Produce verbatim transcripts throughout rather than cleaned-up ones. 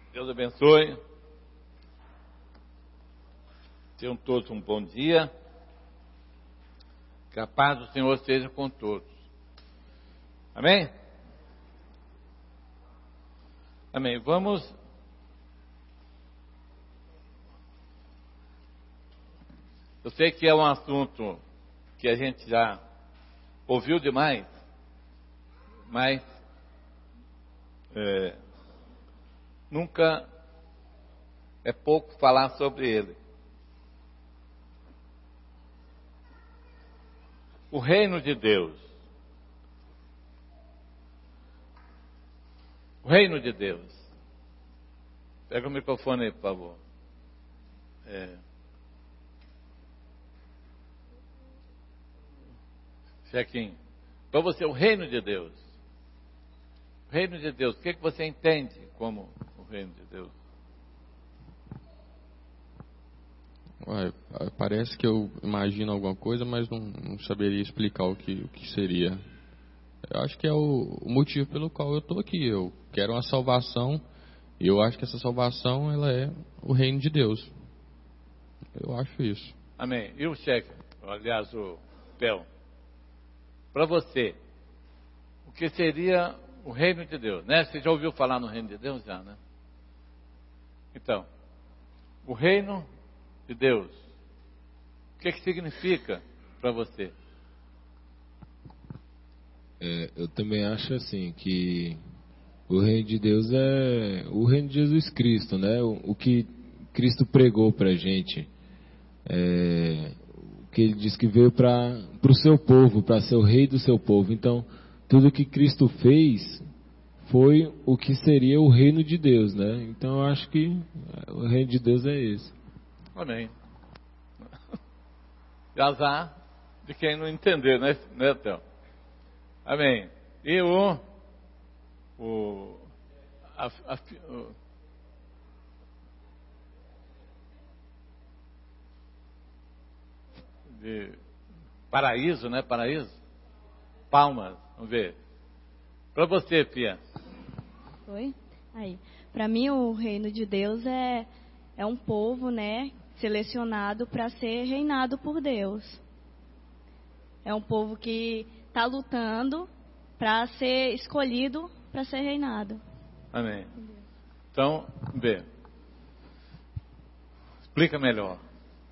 Deus abençoe. Tenham todos um bom dia. Que a paz do Senhor esteja com todos. Amém? Amém. Vamos... Eu sei que é um assunto que a gente já ouviu demais, mas é, nunca é pouco falar sobre ele. O reino de Deus. O reino de Deus. Pega o microfone aí, por favor. É. Chequinho. Para você, o reino de Deus. O reino de Deus. O que, é que você entende como o reino de Deus? Ué, parece que eu imagino alguma coisa, mas não, não saberia explicar o que, o que seria. Eu acho que é o, o motivo pelo qual eu estou aqui. Eu quero uma salvação e eu acho que essa salvação ela é o reino de Deus. Eu acho isso. Amém. E o cheque? Aliás, o Pel. Para você, o que seria o reino de Deus? Né? Você já ouviu falar no reino de Deus? Já, né? Então, o reino de Deus, o que, que significa para você? É, eu também acho assim, que o reino de Deus é o reino de Jesus Cristo, né? O, o que Cristo pregou para a gente. É, que ele diz que veio para o seu povo, para ser o rei do seu povo. Então, tudo que Cristo fez foi o que seria o reino de Deus, né? Então, eu acho que o reino de Deus é esse. Amém. Azar de quem não entender, né, né Théo? Amém. E o... o, a, a, o de paraíso, né? Paraíso? Palmas, vamos ver. Para você, Pia. Oi? Aí. Para mim, o reino de Deus é, é um povo, né? Selecionado para ser reinado por Deus. É um povo que está lutando para ser escolhido para ser reinado. Amém. Então, B. Explica melhor.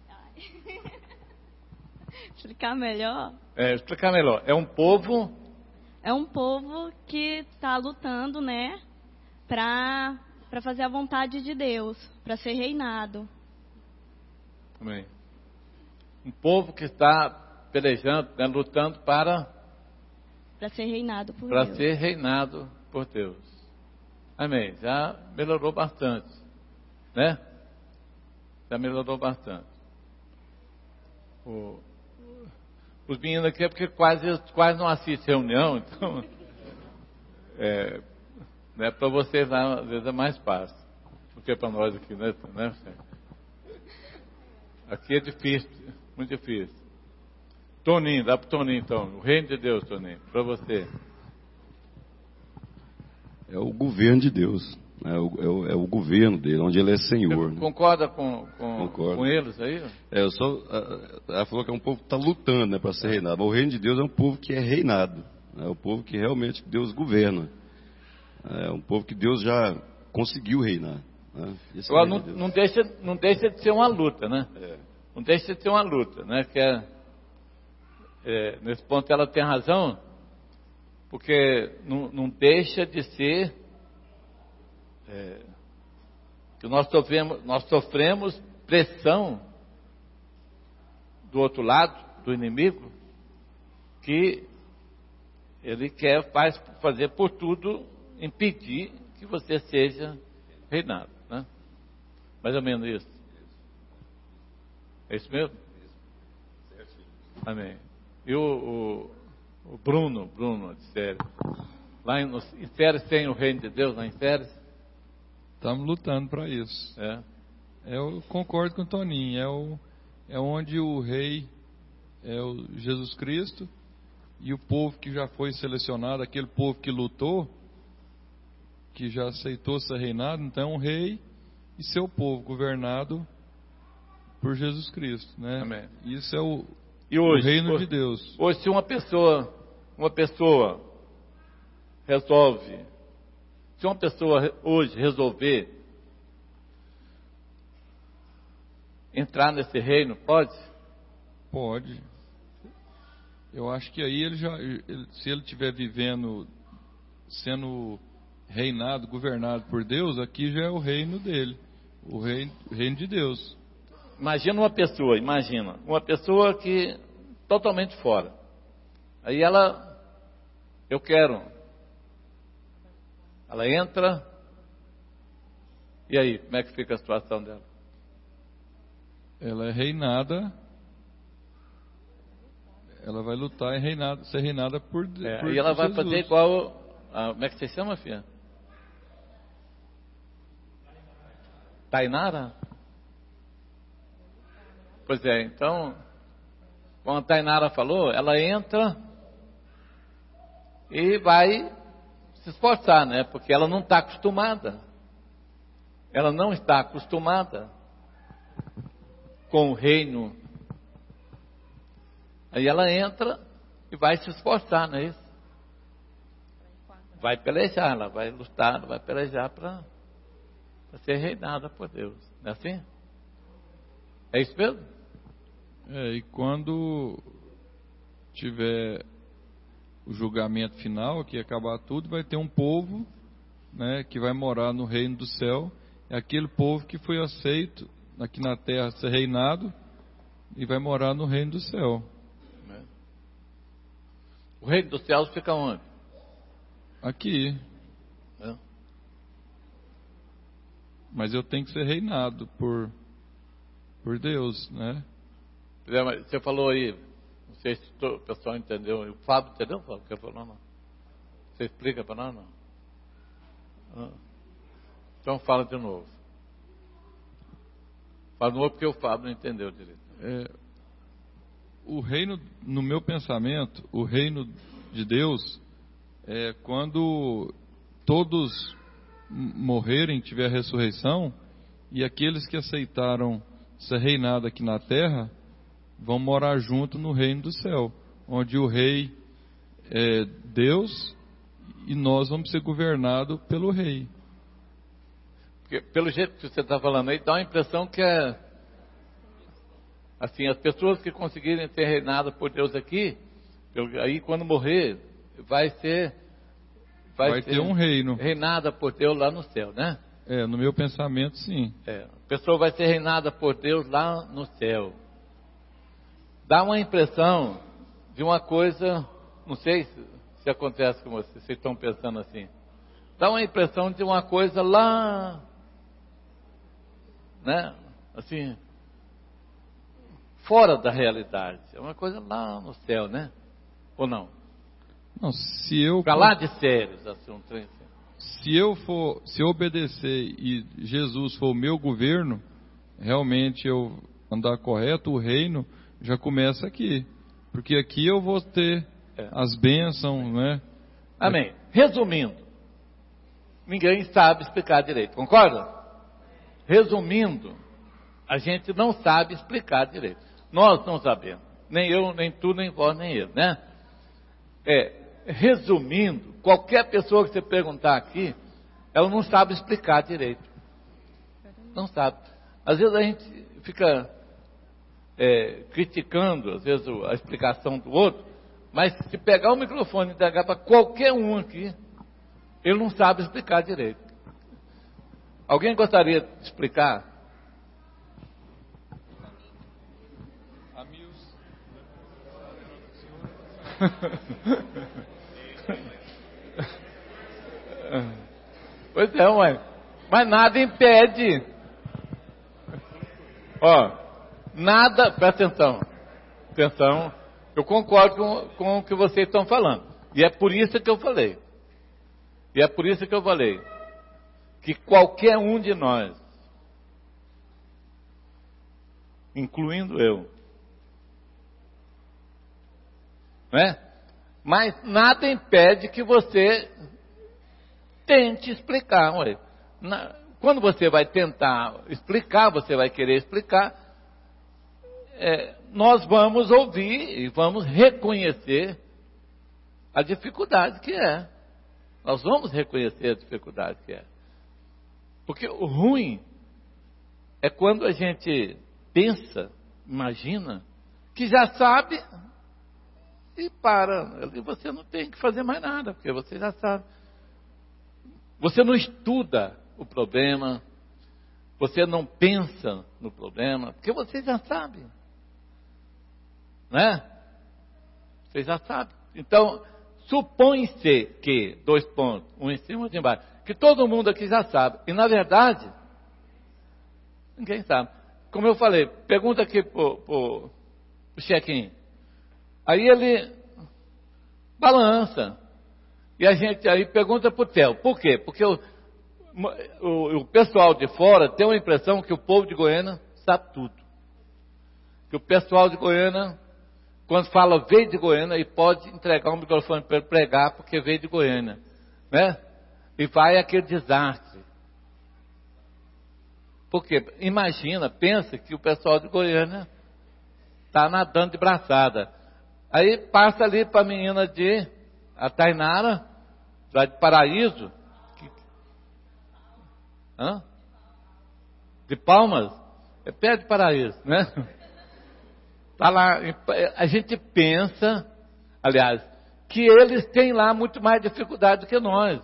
Explicar melhor? É, explicar melhor. É um povo... É um povo que está lutando, né? Para para fazer a vontade de Deus, para ser reinado. Amém. Um povo que está pelejando, né, lutando para... Para ser reinado por Para Deus. ser reinado por Deus. Amém. Já melhorou bastante. Né? Já melhorou bastante. O... Os meninos aqui é porque quase, quase não assistem reunião, então... É, né, para vocês lá, às vezes é mais fácil. Porque para nós aqui, né? né Aqui é difícil, muito difícil. Toninho, dá para o Toninho então. O reino de Deus, Toninho, para você. É o governo de Deus. É o, é o, é o governo dele, onde ele é Senhor. Você concorda com, com, Concordo. com eles aí? É, eu só, ela falou que é um povo que está lutando, né, para ser reinado. Mas o reino de Deus é um povo que é reinado. É um povo que realmente Deus governa. É um povo que Deus já conseguiu reinar. Né? Agora, é não, de não, deixa, não deixa de ser uma luta, né? É. Não deixa de ser uma luta, né? Que é, é, nesse ponto ela tem razão, porque não, não deixa de ser é, que nós sofremos, nós sofremos pressão do outro lado, do inimigo, que ele quer faz, fazer por tudo impedir que você seja reinado, né? Mais ou menos isso. É isso mesmo? Amém. E o, o, o Bruno, Bruno de Séries, lá em, em Séries tem o reino de Deus, lá em Séries? Estamos lutando para isso. É. Eu concordo com o Toninho. É, o, é onde o rei é o Jesus Cristo e o povo que já foi selecionado, aquele povo que lutou, que já aceitou ser reinado, então é um rei e seu povo governado por Jesus Cristo, né? Amém. Isso é o, E hoje, o reino hoje, de Deus. Hoje, se uma pessoa, uma pessoa resolve, se uma pessoa hoje resolver entrar nesse reino, pode? Pode. Eu acho que aí ele já, ele, se ele estiver vivendo, sendo reinado, governado por Deus, aqui já é o reino dele, o reino, o reino de Deus. Imagina uma pessoa, imagina, uma pessoa que totalmente fora. Aí ela, eu quero, ela entra, e aí, como é que fica a situação dela? Ela é reinada, ela vai lutar e reinada, ser reinada por, É, por e ela vai Jesus. fazer igual, a, como é que você chama, filha? Tainara? Pois é, então, como a Tainara falou, ela entra e vai se esforçar, né? Porque ela não está acostumada. Ela não está acostumada com o reino. Aí ela entra e vai se esforçar, não é isso? Vai pelejar, ela vai lutar, ela vai pelejar para ser reinada por Deus. Não é assim? É isso mesmo? É, e quando tiver o julgamento final, que acabar tudo, vai ter um povo, né, que vai morar no reino do céu. É aquele povo que foi aceito aqui na terra ser reinado e vai morar no reino do céu. O reino dos céus fica onde? Aqui. É. Mas eu tenho que ser reinado por, por Deus, né? Você falou aí, não sei se o pessoal entendeu. O Fábio entendeu, Fábio, o que falou, não? Você explica para nós, não? Ah. Então fala de novo. Fala de novo porque o Fábio não entendeu direito. É, o reino, no meu pensamento, o reino de Deus é quando todos morrerem, tiver a ressurreição, e aqueles que aceitaram ser reinado aqui na terra vão morar junto no reino do céu, onde o rei é Deus e nós vamos ser governados pelo rei. Porque, pelo jeito que você está falando aí, dá a impressão que é assim, as pessoas que conseguirem ser reinadas por Deus aqui, aí quando morrer, vai ser vai, vai ser ter um reino reinada por Deus lá no céu, né? É, no meu pensamento, sim. É, a pessoa vai ser reinada por Deus lá no céu. Dá uma impressão de uma coisa, não sei se, se acontece com vocês, vocês estão pensando assim. Dá uma impressão de uma coisa lá, né? Assim, fora da realidade. É uma coisa lá no céu, né? Ou não? Não, se eu Para lá de sérios, assim, um trem assim. Se eu for, se eu obedecer e Jesus for o meu governo, realmente eu andar correto, o reino já começa aqui. Porque aqui eu vou ter É. as bênçãos, né? Amém. Resumindo, ninguém sabe explicar direito, concorda? Resumindo, a gente não sabe explicar direito. Nós não sabemos. Nem eu, nem tu, nem vós, nem ele, né? É, resumindo, qualquer pessoa que você perguntar aqui, ela não sabe explicar direito. Não sabe. Às vezes a gente fica é, criticando, às vezes, a explicação do outro, mas se pegar o microfone e entregar para qualquer um aqui, ele não sabe explicar direito. Alguém gostaria de explicar? Pois é, mãe. Mas nada impede. Ó, nada, presta atenção. Atenção, eu concordo com, com o que vocês estão falando. E é por isso que eu falei. E é por isso que eu falei. Que qualquer um de nós, incluindo eu, não é? Mas nada impede que você tente explicar. Ué. Na, quando você vai tentar explicar, você vai querer explicar, é, nós vamos ouvir e vamos reconhecer a dificuldade que é. Nós vamos reconhecer a dificuldade que é. Porque o ruim é quando a gente pensa, imagina, que já sabe e para. E você não tem que fazer mais nada, porque você já sabe. Você não estuda o problema, você não pensa no problema, porque você já sabe. Né? Você já sabe. Então, supõe-se que, dois pontos, um em cima e outro embaixo, que todo mundo aqui já sabe. E na verdade, ninguém sabe. Como eu falei, pergunta aqui pro, pro, pro check-in. Aí ele balança. E a gente aí pergunta pro Theo. Por quê? Porque o, o, o pessoal de fora tem uma impressão que o povo de Goiânia sabe tudo. Que o pessoal de Goiânia, quando fala veio de Goiânia, e pode entregar um microfone para ele pregar porque veio de Goiânia. Né? E vai aquele desastre. Porque, imagina, pensa que o pessoal de Goiânia está nadando de braçada. Aí passa ali para a menina de a Tainara, lá de Paraíso. Que, hã? De Palmas? É perto de Paraíso, né? Tá lá, a gente pensa, aliás, que eles têm lá muito mais dificuldade do que nós.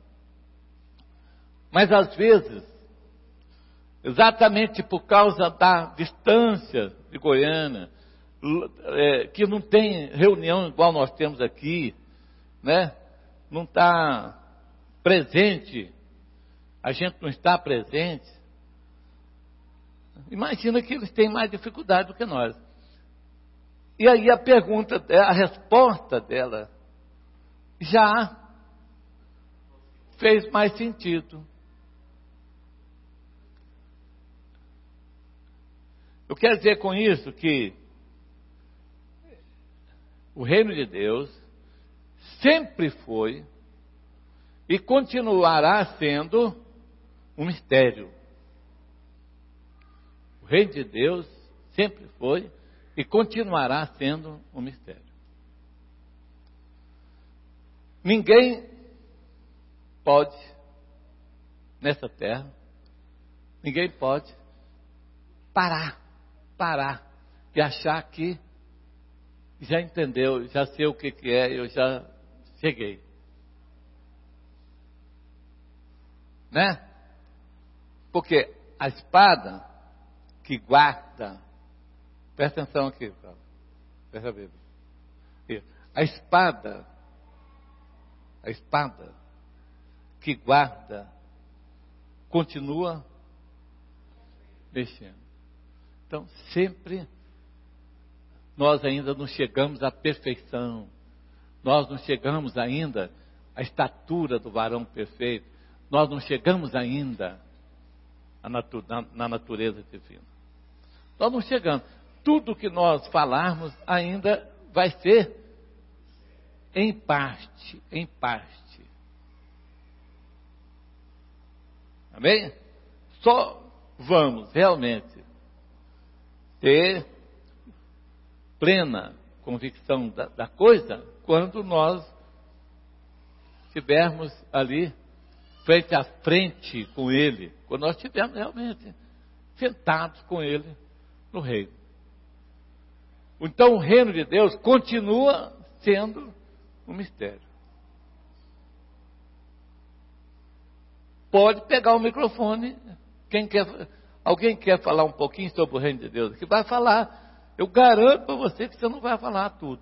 Mas às vezes, exatamente por causa da distância de Goiânia, é, que não tem reunião igual nós temos aqui, né? Não está presente, a gente não está presente. Imagina que eles têm mais dificuldade do que nós. E aí a pergunta, a resposta dela já fez mais sentido. Eu quero dizer com isso que o reino de Deus sempre foi e continuará sendo um mistério. O reino de Deus sempre foi e continuará sendo um mistério. Ninguém pode, nessa terra, ninguém pode parar, parar e achar que já entendeu, já sei o que, que é, eu já cheguei. Né? Porque a espada que guarda, presta atenção aqui, Paulo. Presta a Bíblia. A espada, a espada que guarda, continua mexendo. Então, sempre nós ainda não chegamos à perfeição. Nós não chegamos ainda à estatura do varão perfeito. Nós não chegamos ainda natu- na, na natureza divina. Nós não chegamos. Tudo que nós falarmos ainda vai ser em parte, em parte. Amém? Só vamos realmente ter plena convicção da, da coisa quando nós estivermos ali frente a frente com Ele, quando nós estivermos realmente sentados com Ele no reino. Então o reino de Deus continua sendo um mistério. Pode pegar o microfone, quem quer, alguém quer falar um pouquinho sobre o reino de Deus, que vai falar. Eu garanto para você que você não vai falar tudo.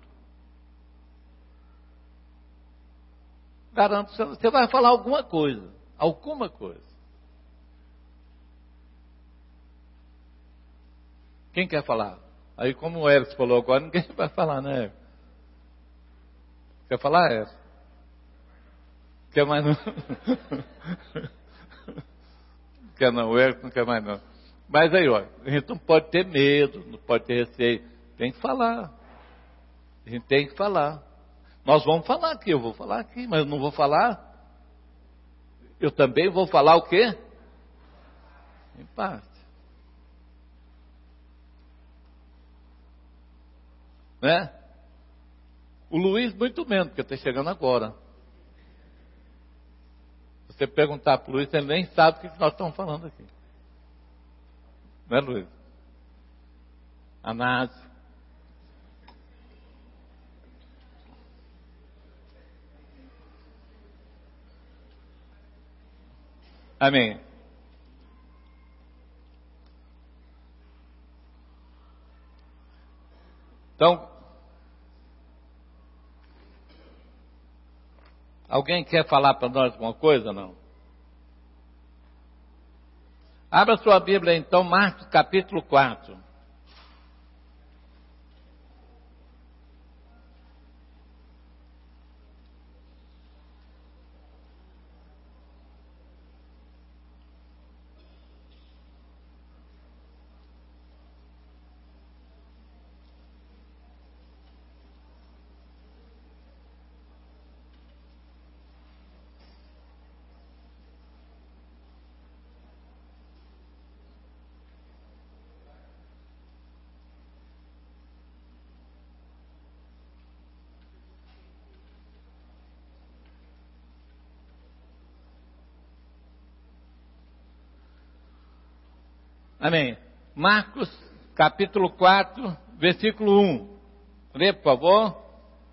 Garanto, você vai falar alguma coisa, alguma coisa. Quem quer falar? Aí, como o Eric falou agora, ninguém vai falar, né, Eric? Quer falar, Eric? Quer mais não? Quer não, o Eric não quer mais não. Mas aí, ó, a gente não pode ter medo, não pode ter receio. Tem que falar. A gente tem que falar. Nós vamos falar aqui, eu vou falar aqui, mas eu não vou falar eu também vou falar o quê? Em parte. Né? O Luiz muito menos, porque está chegando agora. Se você perguntar para o Luiz, ele nem sabe o que nós estamos falando aqui. Né, Luiz? Anásio. Amém. Então, alguém quer falar para nós alguma coisa ou não? Abra sua Bíblia então, Marcos capítulo quatro. Amém. Marcos, capítulo quatro, versículo um. Lê, por favor.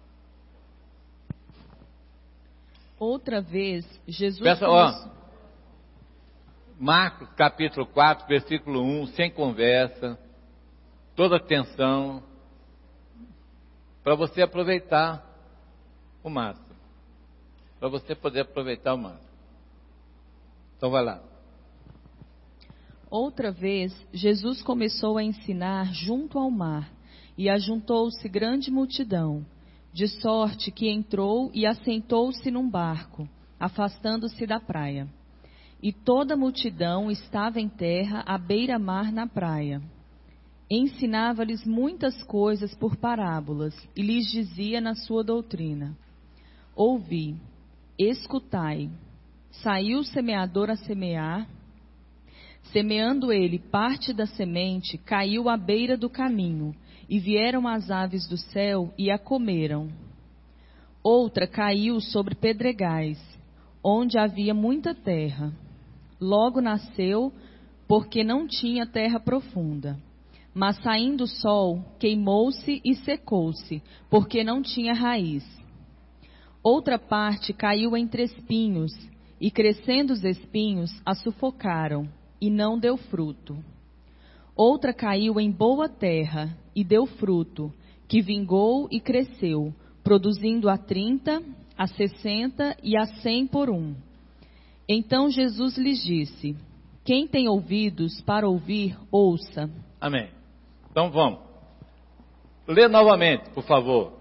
Outra vez, Jesus... Peça, ó, Marcos, capítulo quatro, versículo um, sem conversa, toda atenção, para você aproveitar o máximo. Para você poder aproveitar o máximo. Então, vai lá. Outra vez, Jesus começou a ensinar junto ao mar, e ajuntou-se grande multidão, de sorte que entrou e assentou-se num barco, afastando-se da praia. E toda a multidão estava em terra à beira-mar na praia. Ensinava-lhes muitas coisas por parábolas, e lhes dizia na sua doutrina: Ouvi, escutai, saiu o semeador a semear. Semeando ele parte da semente, caiu à beira do caminho, e vieram as aves do céu e a comeram. Outra caiu sobre pedregais, onde havia muita terra. Logo nasceu, porque não tinha terra profunda. Mas saindo o sol, queimou-se e secou-se, porque não tinha raiz. Outra parte caiu entre espinhos, e crescendo os espinhos, a sufocaram. E não deu fruto. Outra caiu em boa terra e deu fruto, que vingou e cresceu, produzindo a trinta, a sessenta e a cem por um. Então Jesus lhes disse: Quem tem ouvidos para ouvir, ouça. Amém. Então vamos. Lê novamente, por favor.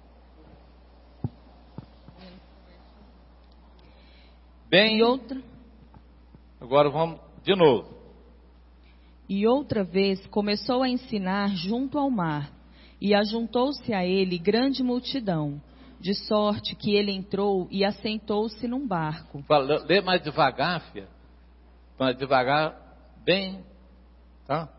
Bem, e outra. Agora vamos de novo. E outra vez começou a ensinar junto ao mar, e ajuntou-se a ele grande multidão, de sorte que ele entrou e assentou-se num barco. Fala, lê mais devagar, filha. Mais devagar, bem, tá?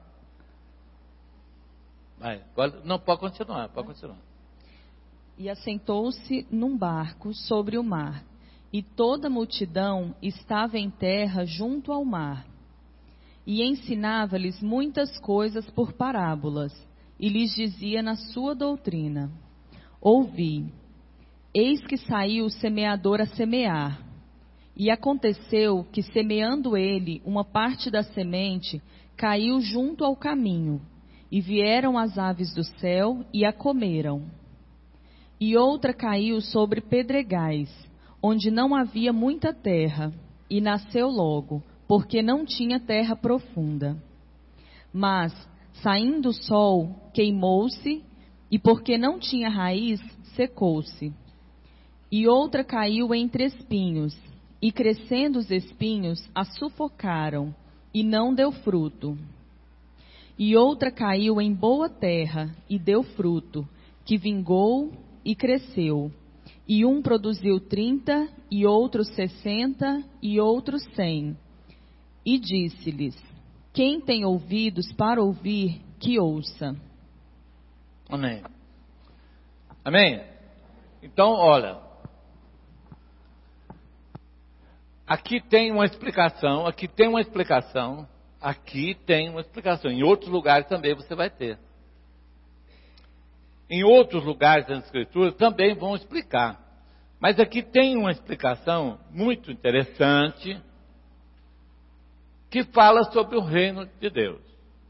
Vai, pode, não, pode continuar, pode continuar. E assentou-se num barco sobre o mar, e toda a multidão estava em terra junto ao mar. E ensinava-lhes muitas coisas por parábolas, e lhes dizia na sua doutrina: Ouvi, eis que saiu o semeador a semear. E aconteceu que, semeando ele, uma parte da semente caiu junto ao caminho, e vieram as aves do céu e a comeram. E outra caiu sobre pedregais, onde não havia muita terra, e nasceu logo, porque não tinha terra profunda. Mas, saindo o sol, queimou-se, e porque não tinha raiz, secou-se. E outra caiu entre espinhos, e crescendo os espinhos, a sufocaram, e não deu fruto. E outra caiu em boa terra, e deu fruto, que vingou e cresceu, E um produziu trinta, e outro sessenta, e outro cem. E disse-lhes: quem tem ouvidos para ouvir, que ouça. Amém. Amém? Então, olha, aqui tem uma explicação, aqui tem uma explicação, aqui tem uma explicação. Em outros lugares também você vai ter. Em outros lugares das Escrituras também vão explicar. Mas aqui tem uma explicação muito interessante que fala sobre o reino de Deus.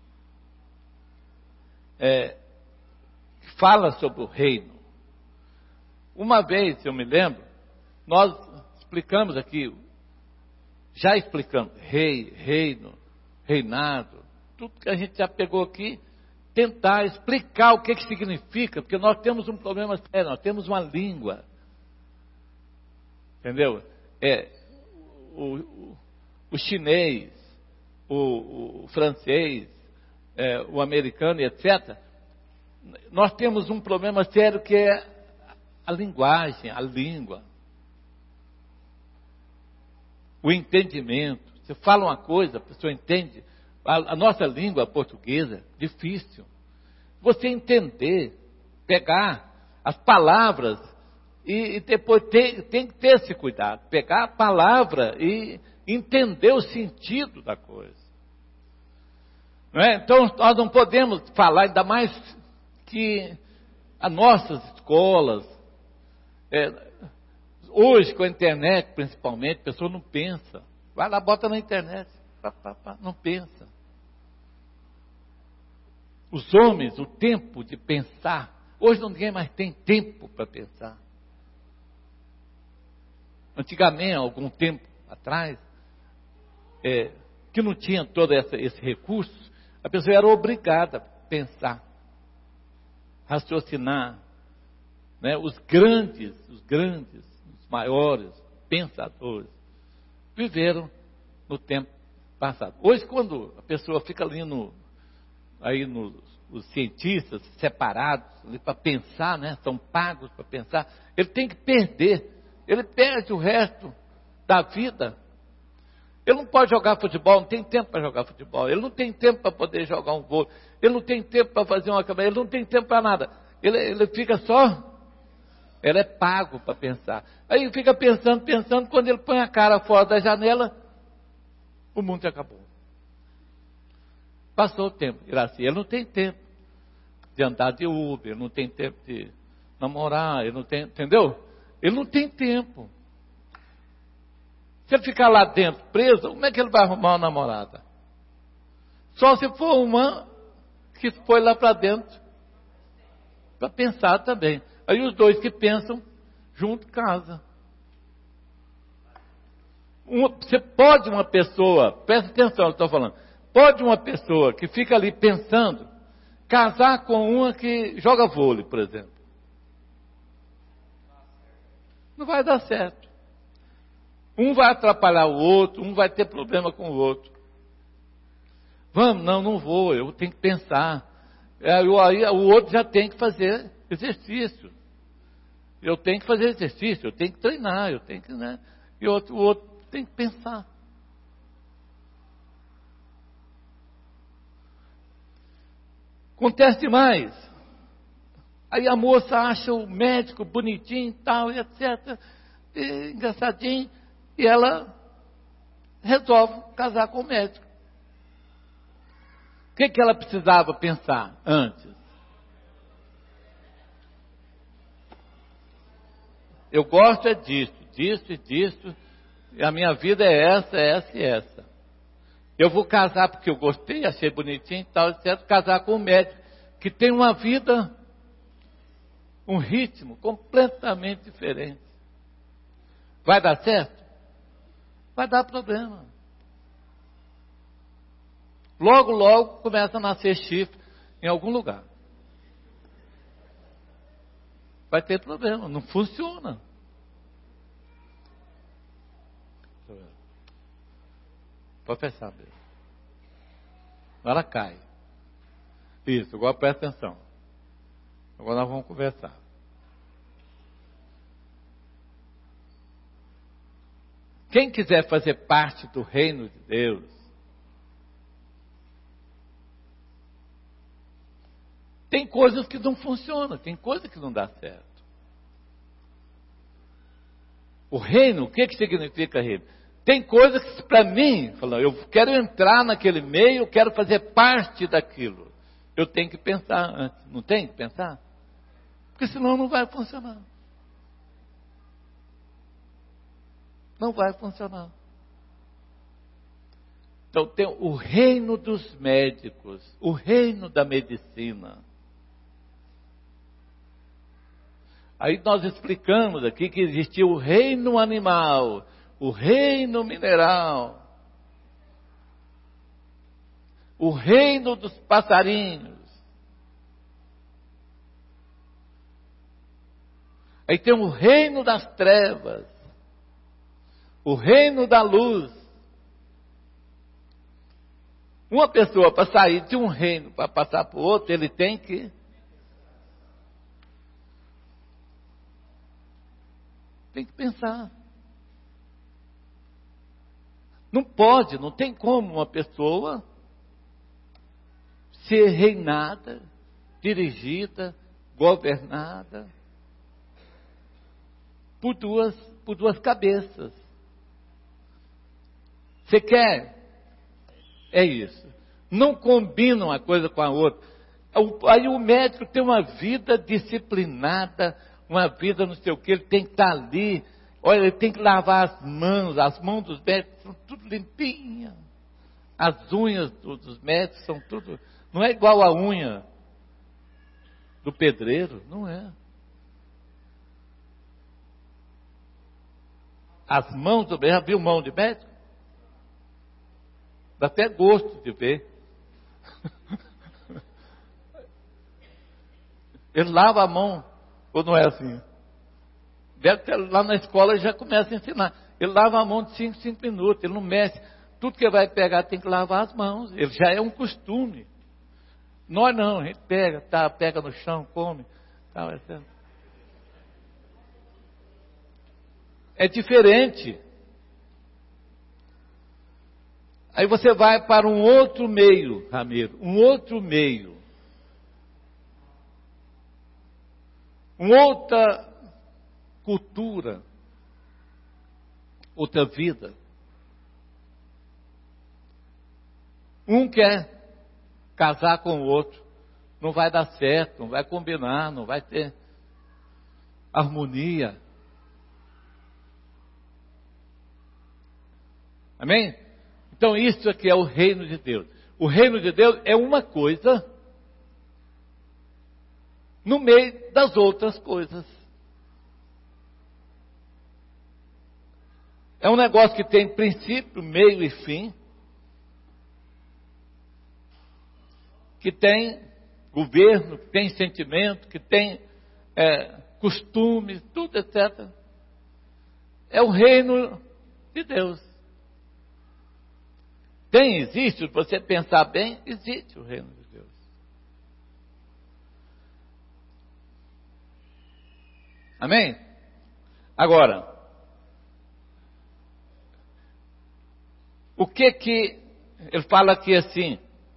É, fala sobre o reino. Uma vez, eu me lembro, nós explicamos aqui, já explicamos, rei, reino, reinado, tudo que a gente já pegou aqui, tentar explicar o que, que significa, porque nós temos um problema sério, nós temos uma língua, entendeu? É, o, o, o chinês, o, o francês, é, o americano, etcétera. Nós temos um problema sério que é a linguagem, a língua, o entendimento. Você fala uma coisa, a pessoa entende. A, a nossa língua portuguesa, difícil. Você entender, pegar as palavras e, e depois tem, tem que ter esse cuidado. Pegar a palavra e entender o sentido da coisa. Não é? Então nós não podemos falar, ainda mais que as nossas escolas, é, hoje com a internet principalmente, a pessoa não pensa. Vai lá, bota na internet, pá, pá, pá, não pensa. Os homens, o tempo de pensar, hoje ninguém mais tem tempo para pensar. Antigamente, algum tempo atrás, é, que não tinha todo essa, esse recurso, a pessoa era obrigada a pensar, raciocinar, né? Os grandes, os grandes, os maiores pensadores viveram no tempo passado. Hoje, quando a pessoa fica ali no, aí nos os cientistas separados para pensar, né? São pagos para pensar, ele tem que perder, ele perde o resto da vida. Ele não pode jogar futebol, não tem tempo para jogar futebol. Ele não tem tempo para poder jogar um vôlei. Ele não tem tempo para fazer uma câmera. Ele não tem tempo para nada. Ele, ele fica só... Ele é pago para pensar. Aí ele fica pensando, pensando. Quando ele põe a cara fora da janela, o mundo já acabou. Passou o tempo. Graças, ele não tem tempo de andar de Uber. Ele não tem tempo de namorar. Ele não tem... Entendeu? Ele não tem tempo. Se ele ficar lá dentro, preso, como é que ele vai arrumar uma namorada? Só se for uma que foi lá para dentro, para pensar também. Aí os dois que pensam, junto casa. Uma, você pode uma pessoa, presta atenção, eu estou falando, pode uma pessoa que fica ali pensando, casar com uma que joga vôlei, por exemplo. Não vai dar certo. Um vai atrapalhar o outro, um vai ter problema com o outro. Vamos, não, não vou, eu tenho que pensar. Aí o outro já tem que fazer exercício. Eu tenho que fazer exercício, eu tenho que treinar, eu tenho que, né? E o outro, o outro tem que pensar. Acontece demais. Aí a moça acha o médico bonitinho e tal, e etcétera. E, engraçadinho. E ela resolve casar com o médico. O que, que ela precisava pensar antes? Eu gosto é disso, disso e disso. E a minha vida é essa, essa e essa. Eu vou casar porque eu gostei, achei bonitinho e tal, etcétera. Casar com um médico que tem uma vida, um ritmo completamente diferente. Vai dar certo? Vai dar problema. Logo, logo começa a nascer chifre em algum lugar. Vai ter problema, não funciona. Pode fechar mesmo. Agora cai. Isso, agora presta atenção. Agora nós vamos conversar. Quem quiser fazer parte do reino de Deus, tem coisas que não funcionam, tem coisas que não dá certo. O reino, o que, que significa reino? Tem coisas que, para mim, eu quero entrar naquele meio, eu quero fazer parte daquilo. Eu tenho que pensar antes, não tem que pensar? Porque senão não vai funcionar. Não vai funcionar. Então tem o reino dos médicos, o reino da medicina. Aí nós explicamos aqui que existia o reino animal, o reino mineral, o reino dos passarinhos. Aí tem o reino das trevas, o reino da luz. Uma pessoa para sair de um reino para passar para o outro, ele tem que tem que pensar. Não pode, não tem como uma pessoa ser reinada, dirigida, governada por duas, por duas cabeças. Você quer? É isso. Não combina uma coisa com a outra. Aí o médico tem uma vida disciplinada, uma vida não sei o que, ele tem que estar ali. Olha, ele tem que lavar as mãos, as mãos dos médicos são tudo limpinhas. As unhas do, dos médicos são tudo... Não é igual a unha do pedreiro, não é. As mãos do médico, já viu mão de médico? Dá até gosto de ver. Ele lava a mão, ou não é assim? Deve ter, lá na escola ele já começa a ensinar. Ele lava a mão de cinco, cinco minutos, ele não mexe. Tudo que vai pegar tem que lavar as mãos. Ele já é um costume. Nós não, a gente pega, tá, pega no chão, come. Tá, é, é diferente. Aí você vai para um outro meio, Ramiro, um outro meio. Uma outra cultura, outra vida. Um quer casar com o outro, não vai dar certo, não vai combinar, não vai ter harmonia. Amém? Então isso aqui é o reino de Deus. O reino de Deus é uma coisa no meio das outras coisas. É um negócio que tem princípio, meio e fim. Que tem governo, que tem sentimento, que tem é, costumes, tudo, etcétera. É o reino de Deus. Tem, existe, se você pensar bem, existe o reino de Deus. Amém? Agora, o que que ele fala aqui assim?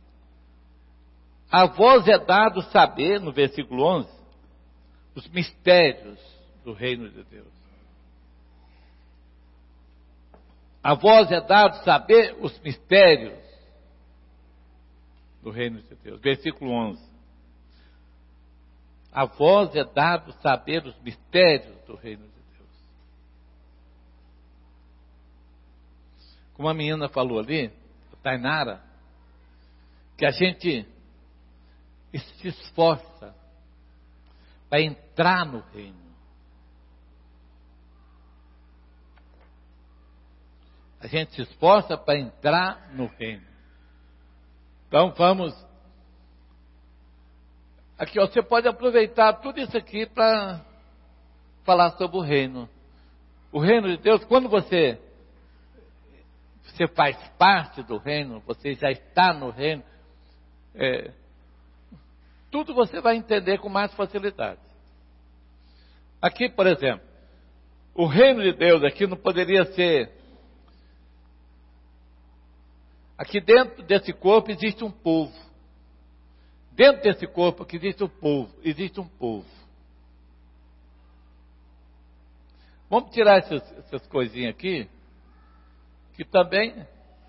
A vós é dado saber, no versículo onze, os mistérios do reino de Deus. A vós é dado saber os mistérios do reino de Deus. Versículo onze. A vós é dado saber os mistérios do reino de Deus. Como a menina falou ali, a Tainara, que a gente se esforça para entrar no reino. A gente se esforça para entrar no reino. Então vamos. Aqui, ó, você pode aproveitar tudo isso aqui para falar sobre o reino. O reino de Deus, quando você, você faz parte do reino, você já está no reino, é, tudo você vai entender com mais facilidade. Aqui, por exemplo, o reino de Deus aqui não poderia ser Aqui dentro desse corpo existe um povo. Dentro desse corpo aqui existe um povo. Existe um povo. Vamos tirar essas, essas coisinhas aqui, que também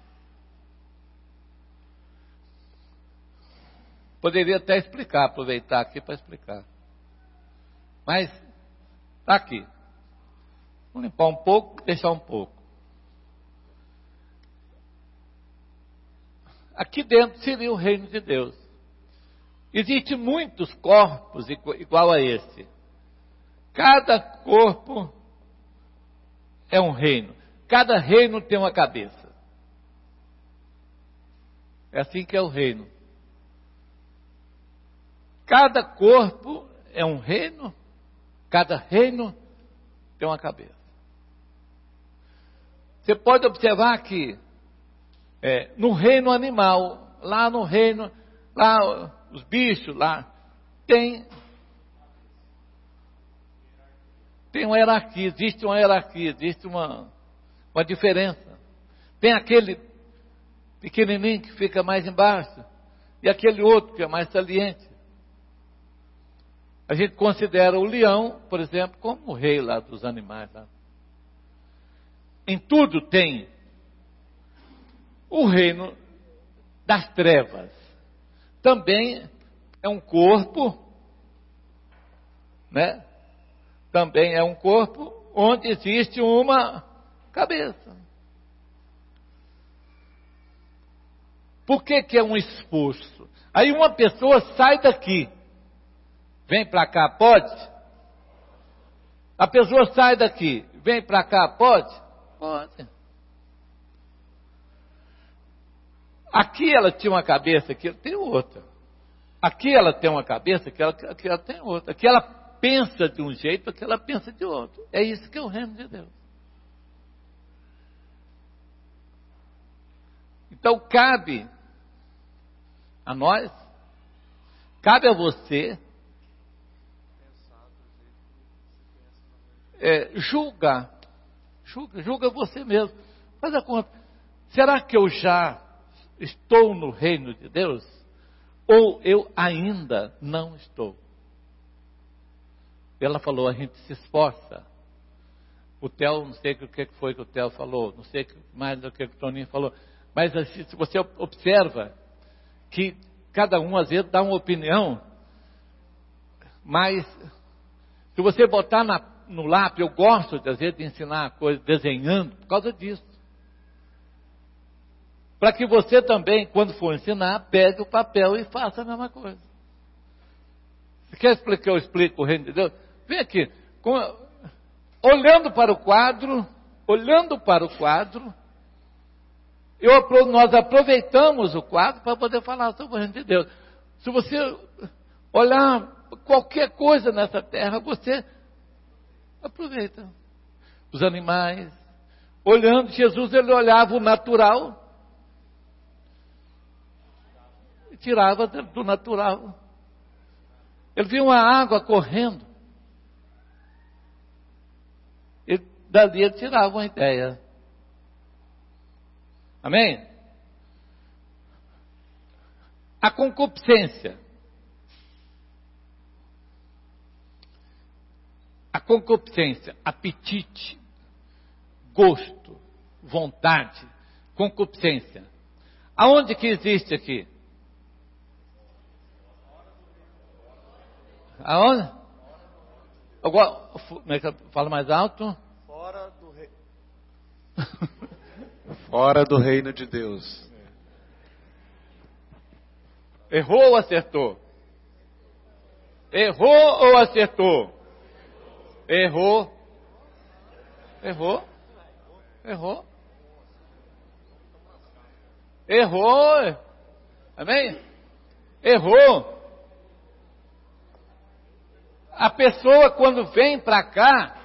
poderia até explicar, aproveitar aqui para explicar. Mas está aqui. Vamos limpar um pouco, deixar um pouco. Aqui dentro seria o reino de Deus. Existem muitos corpos igual a esse. Cada corpo é um reino. Cada reino tem uma cabeça. É assim que é o reino. Cada corpo é um reino. Cada reino tem uma cabeça. Você pode observar que é, no reino animal, lá no reino, lá os bichos lá, tem, tem uma hierarquia, existe uma hierarquia, existe uma, uma diferença. Tem aquele pequenininho que fica mais embaixo, e aquele outro que é mais saliente. A gente considera o leão, por exemplo, como o rei lá dos animais. Lá. Em tudo tem o reino das trevas. Também é um corpo, né? Também é um corpo onde existe uma cabeça. Por que que é um esforço? Aí uma pessoa sai daqui, vem para cá, pode? A pessoa sai daqui, vem para cá, pode? Pode. Aqui ela tinha uma cabeça, aqui ela tem outra. Aqui ela tem uma cabeça, aqui ela, aqui ela tem outra. Aqui ela pensa de um jeito, aqui ela pensa de outro. É isso que é o reino de Deus. Então cabe a nós, cabe a você, é, julga, julga, julga você mesmo. Faz a conta. Será que eu já estou no reino de Deus? Ou eu ainda não estou? Ela falou, a gente se esforça. O Theo, não sei o que foi que o Theo falou, não sei mais do que o Toninho falou, mas se você observa que cada um às vezes dá uma opinião, mas se você botar na, no lápis, eu gosto às vezes de ensinar coisa desenhando, por causa disso. Para que você também, quando for ensinar, pegue o papel e faça a mesma coisa. Você quer explicar, eu explico o reino de Deus? Vem aqui, com, olhando para o quadro, olhando para o quadro, eu, nós aproveitamos o quadro para poder falar sobre o reino de Deus. Se você olhar qualquer coisa nessa terra, você aproveita. Os animais, olhando, Jesus ele olhava o natural, tirava do natural. Ele via uma água correndo. E dali ele tirava uma ideia. Amém? A concupiscência. A concupiscência, apetite, gosto, vontade, concupiscência. Aonde que existe aqui? Aonde? Agora, fala mais alto. Fora do rei. Fora do reino de Deus. Errou ou acertou? Errou ou acertou? Errou. Errou. Errou. Errou. Amém? Errou. A pessoa quando vem para cá,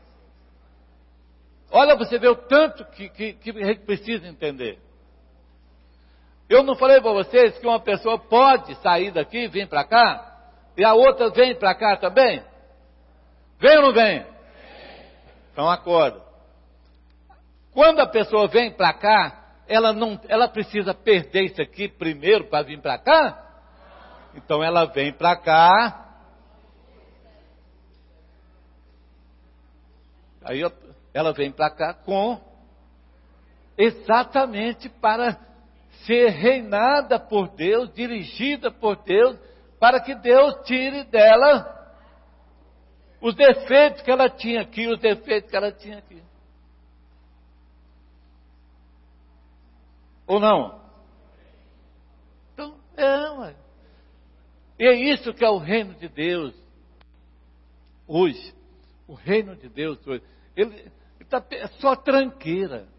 olha, você vê o tanto que, que, que a gente precisa entender. Eu não falei para vocês que uma pessoa pode sair daqui e vir para cá, e a outra vem para cá também? Vem ou não vem? Então acorda. Quando a pessoa vem para cá, ela não, ela precisa perder isso aqui primeiro para vir para cá? Então ela vem para cá. Aí ela vem para cá com exatamente para ser reinada por Deus, dirigida por Deus, para que Deus tire dela os defeitos que ela tinha aqui, os defeitos que ela tinha aqui. Ou não? Então, é, ué. E é isso que é o reino de Deus hoje. O reino de Deus hoje. Ele está é só tranqueira.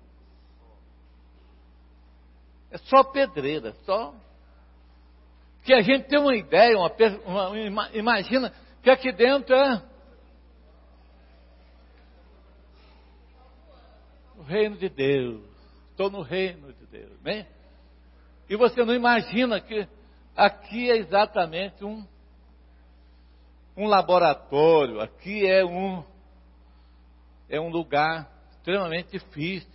É só pedreira, só. Que a gente tem uma ideia, uma, uma, imagina que aqui dentro é o reino de Deus. Estou no reino de Deus, né? E você não imagina que aqui é exatamente um, um laboratório, aqui é um, é um lugar extremamente difícil.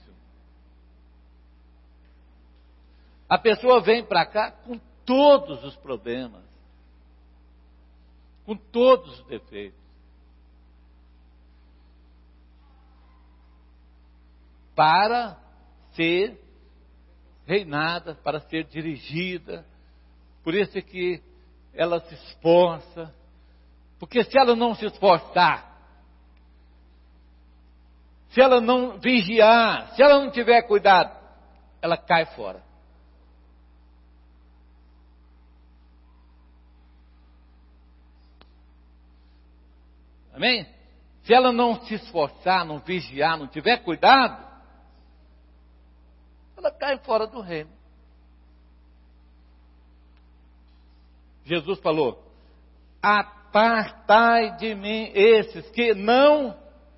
A pessoa vem para cá com todos os problemas, com todos os defeitos. Para ser reinada, para ser dirigida. Por isso é que ela se esforça. Porque se ela não se esforçar, se ela não vigiar, se ela não tiver cuidado, ela cai fora. Amém? Se ela não se esforçar, não vigiar, não tiver cuidado, ela cai fora do reino. Jesus falou: apartai de mim esses que não.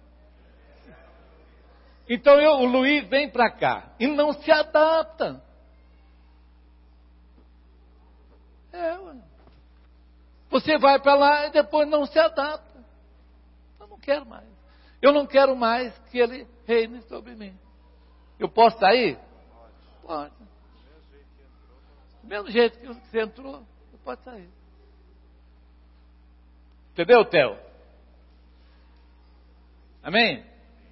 Então eu, o Luiz vem para cá e não se adapta. É, ué. Você vai para lá e depois não se adapta. Eu não quero mais. Eu não quero mais que ele reine sobre mim. Eu posso sair? Pode. Do mesmo jeito que você entrou, você pode sair. Entendeu, Theo? Amém?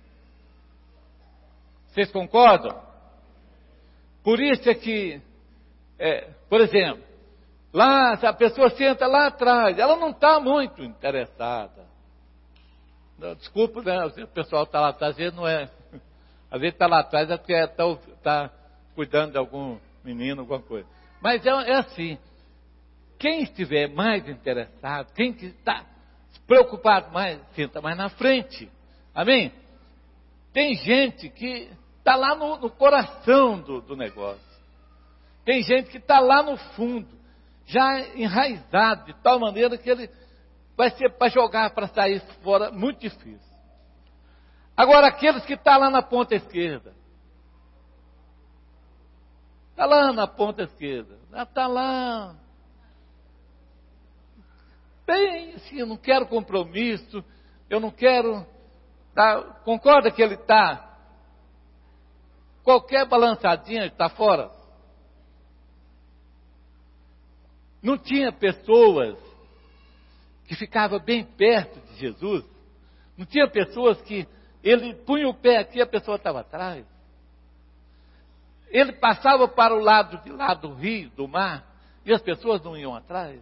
Vocês concordam? Por isso é que, é, por exemplo, lá, se a pessoa senta lá atrás, ela não está muito interessada. Não, desculpa, né? O pessoal está lá atrás, às vezes não é. Às vezes está lá atrás é porque está tá cuidando de algum menino, alguma coisa. Mas é, é assim, quem estiver mais interessado, quem está preocupado mais, senta mais na frente. Amém? Tem gente que está lá no, no coração do, do negócio. Tem gente que está lá no fundo, já enraizado, de tal maneira que ele vai ser para jogar, para sair fora, muito difícil. Agora, aqueles que estão lá na ponta esquerda, está lá na ponta esquerda, está lá, bem assim, eu não quero compromisso, eu não quero, tá, concorda que ele está, qualquer balançadinha ele está fora? Não tinha pessoas que ficavam bem perto de Jesus, não tinha pessoas que ele punha o pé aqui e a pessoa estava atrás. Ele passava para o lado de lá do rio, do mar, e as pessoas não iam atrás.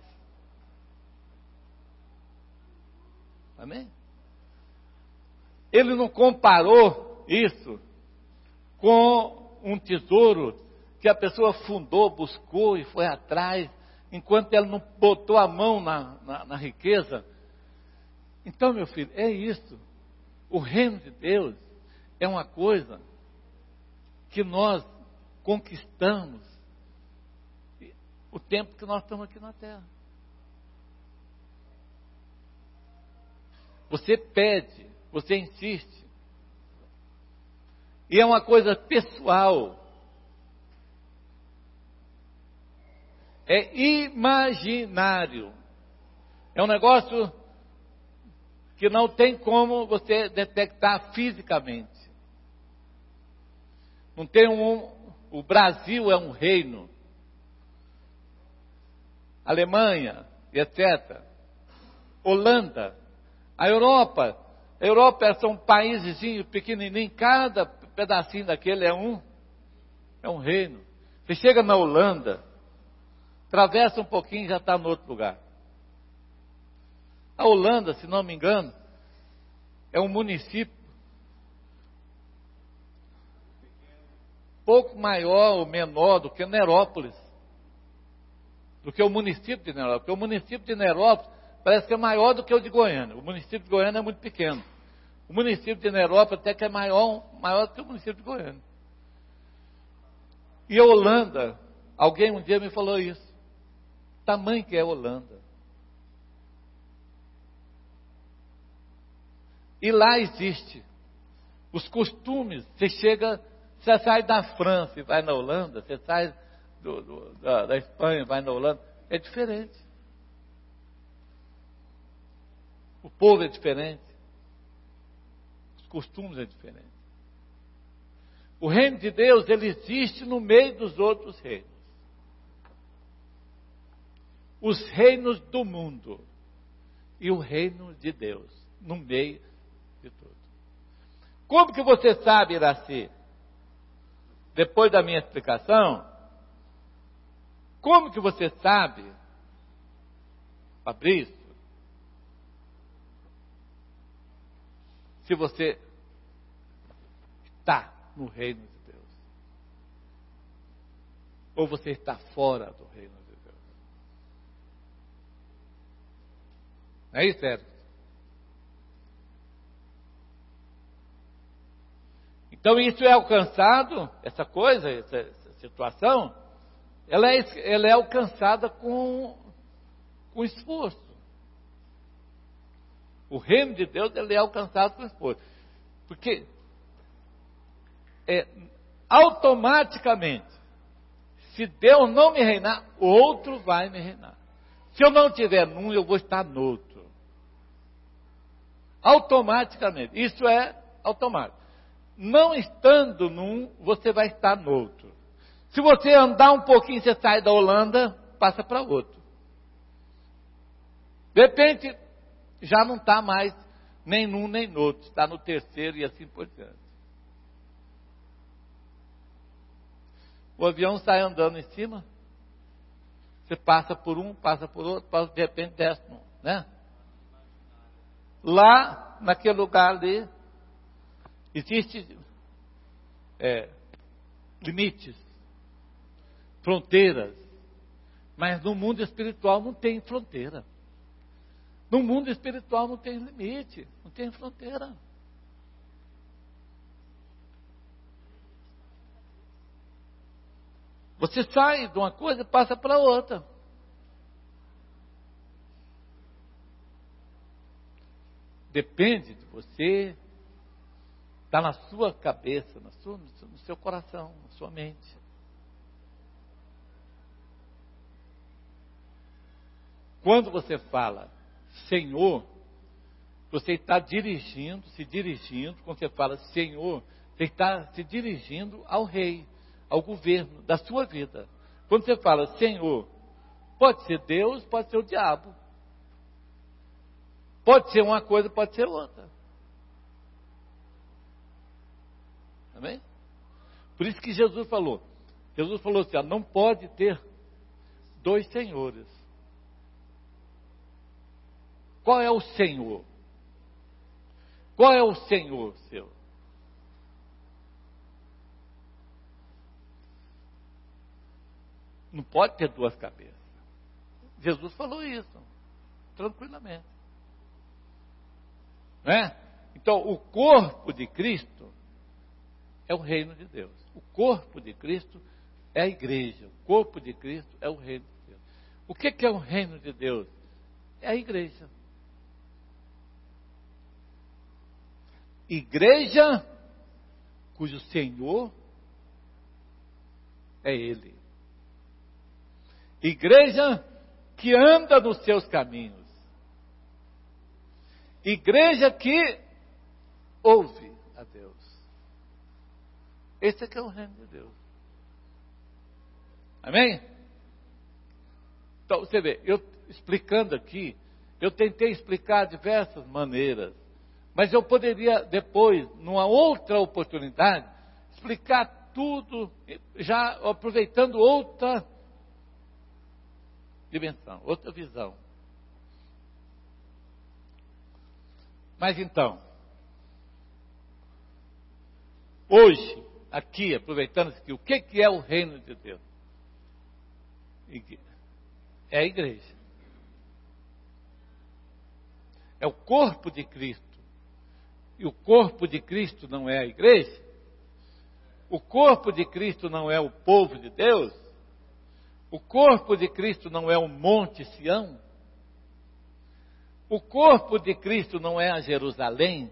Amém? Ele não comparou isso com um tesouro que a pessoa fundou, buscou e foi atrás, enquanto ela não botou a mão na, na, na riqueza. Então, meu filho, é isso. O reino de Deus é uma coisa que nós conquistamos o tempo que nós estamos aqui na terra. Você pede, você insiste. E é uma coisa pessoal. É imaginário. É um negócio que não tem como você detectar fisicamente. Não tem um, O Brasil é um reino. Alemanha, etcétera. Holanda. A Europa. A Europa são países pequenininhos. Cada pedacinho daquele é um, é um reino. Você chega na Holanda, atravessa um pouquinho e já está no outro lugar. A Holanda, se não me engano, é um município pouco maior ou menor do que Nerópolis. Do que o município de Nerópolis. Porque o município de Nerópolis parece que é maior do que o de Goiânia. O município de Goiânia é muito pequeno. O município de Nerópolis até que é maior, maior do que o município de Goiânia. E a Holanda, alguém um dia me falou isso. O tamanho que é a Holanda. E lá existe os costumes. Você chega, você sai da França e vai na Holanda, você sai do, do, da, da Espanha e vai na Holanda, é diferente. O povo é diferente. Os costumes é diferente. O reino de Deus, ele existe no meio dos outros reinos. Os reinos do mundo e o reino de Deus no meio de tudo. Como que você sabe, Iraci? Depois da minha explicação, como que você sabe, Fabrício, se você está no reino de Deus? Ou você está fora do reino de Deus? Não é isso, Sérgio? Então isso é alcançado, essa coisa, essa, essa situação, ela é, ela é alcançada com, com esforço. O reino de Deus, ele é alcançado com esforço. Porque é, automaticamente, se Deus não me reinar, outro vai me reinar. Se eu não estiver num, eu vou estar no outro. Automaticamente. Isso é automático. Não estando num, você vai estar no outro. Se você andar um pouquinho, você sai da Holanda, passa para outro. De repente, já não está mais nem num nem no outro. Está no terceiro e assim por diante. O avião sai andando em cima. Você passa por um, passa por outro, passa, de repente desce num, né? Lá, naquele lugar ali, existe é, limites, fronteiras, mas no mundo espiritual não tem fronteira. No mundo espiritual não tem limite, não tem fronteira. Você sai de uma coisa e passa para outra. Depende de você. Está na sua cabeça, na sua, no seu coração, na sua mente. Quando você fala Senhor, você está dirigindo, se dirigindo, quando você fala Senhor, você está se dirigindo ao rei, ao governo da sua vida. Quando você fala Senhor, pode ser Deus, pode ser o diabo. Pode ser uma coisa, pode ser outra. Amém? Por isso que Jesus falou. Jesus falou assim, ó, não pode ter dois senhores. Qual é o Senhor? Qual é o Senhor seu? Não pode ter duas cabeças. Jesus falou isso, tranquilamente. Não é? Então, o corpo de Cristo é o reino de Deus. O corpo de Cristo é a igreja. O corpo de Cristo é o reino de Deus. O que é o reino de Deus? É a igreja. Igreja cujo Senhor é Ele. Igreja que anda nos seus caminhos. Igreja que ouve a Deus. Esse é que é o reino de Deus. Amém? Então, você vê, eu explicando aqui, eu tentei explicar de diversas maneiras, mas eu poderia depois, numa outra oportunidade, explicar tudo, já aproveitando outra dimensão, outra visão. Mas então, hoje, aqui, aproveitando isso aqui, o que, que é o reino de Deus? É a igreja. É o corpo de Cristo. E o corpo de Cristo não é a igreja? O corpo de Cristo não é o povo de Deus? O corpo de Cristo não é o Monte Sião? O corpo de Cristo não é a Jerusalém?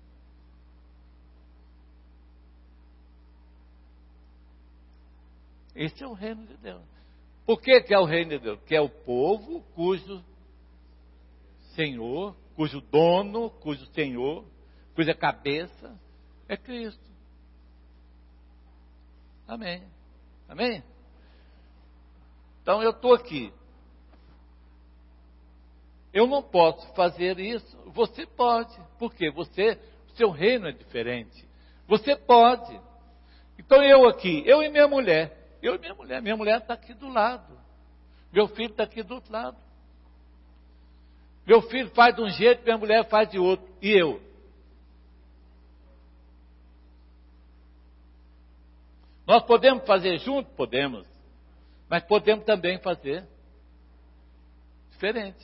Esse é o reino de Deus. Por que, que é o reino de Deus? Que é o povo cujo Senhor, cujo dono, cujo Senhor, cuja cabeça é Cristo. Amém. Amém? Então eu estou aqui. Eu não posso fazer isso. Você pode. Por quê? Você, o seu reino é diferente. Você pode. Então eu aqui, eu e minha mulher. Eu e minha mulher. Minha mulher está aqui do lado. Meu filho está aqui do outro lado. Meu filho faz de um jeito, minha mulher faz de outro. E eu? Nós podemos fazer junto? Podemos. Mas podemos também fazer diferente.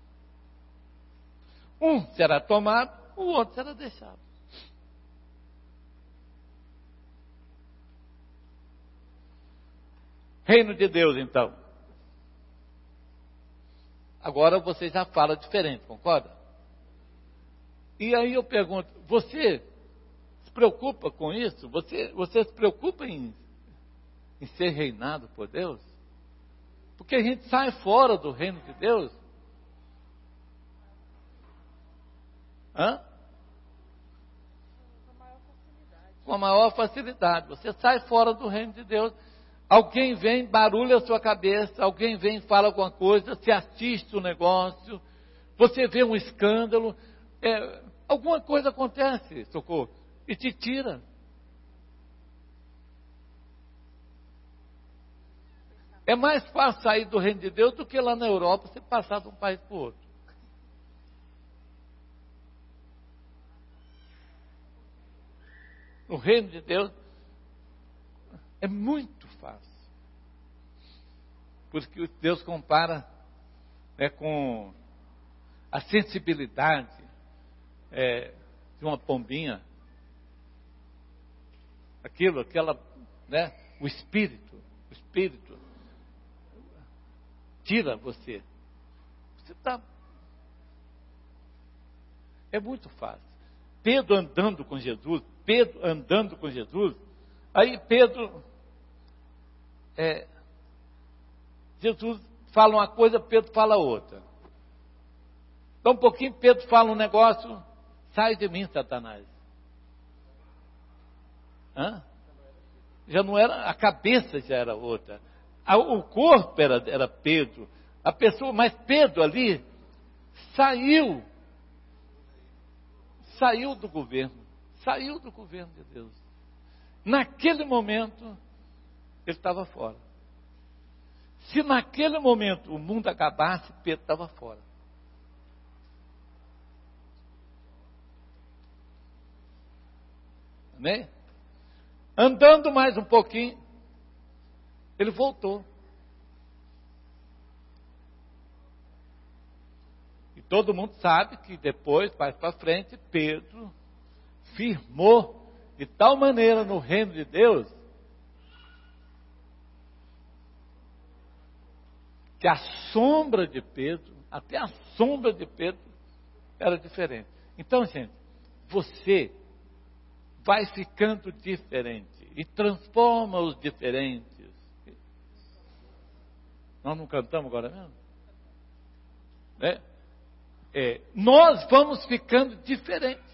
Um será tomado, o outro será deixado. Reino de Deus, então. Agora você já fala diferente, concorda? E aí eu pergunto, você se preocupa com isso? Você, você se preocupa em, em ser reinado por Deus? Porque a gente sai fora do reino de Deus. Hã? Com a maior facilidade. Você sai fora do reino de Deus. Alguém vem, barulha a sua cabeça, alguém vem, fala alguma coisa, se assiste o negócio, você vê um escândalo, é, alguma coisa acontece, socorro, e te tira. É mais fácil sair do reino de Deus do que lá na Europa você passar de um país para o outro. No reino de Deus é muito fácil. Por isso que Deus compara, né, com a sensibilidade é, de uma pombinha. Aquilo, aquela, né, o espírito, o espírito tira você. Você está... É muito fácil. Pedro andando com Jesus, Pedro andando com Jesus, aí Pedro... É, Jesus fala uma coisa, Pedro fala outra. Então um pouquinho Pedro fala um negócio, sai de mim, Satanás. Hã? Já não era, a cabeça já era outra. O corpo era, era Pedro. A pessoa, mas Pedro ali saiu, saiu do governo, saiu do governo de Deus. Naquele momento, ele estava fora. Se naquele momento o mundo acabasse, Pedro estava fora. Amém? Andando mais um pouquinho, ele voltou. E todo mundo sabe que depois, mais para frente, Pedro firmou de tal maneira no reino de Deus, que a sombra de Pedro, até a sombra de Pedro, era diferente. Então, gente, você vai ficando diferente e transforma os diferentes. Nós não cantamos agora mesmo? É, é, nós vamos ficando diferentes.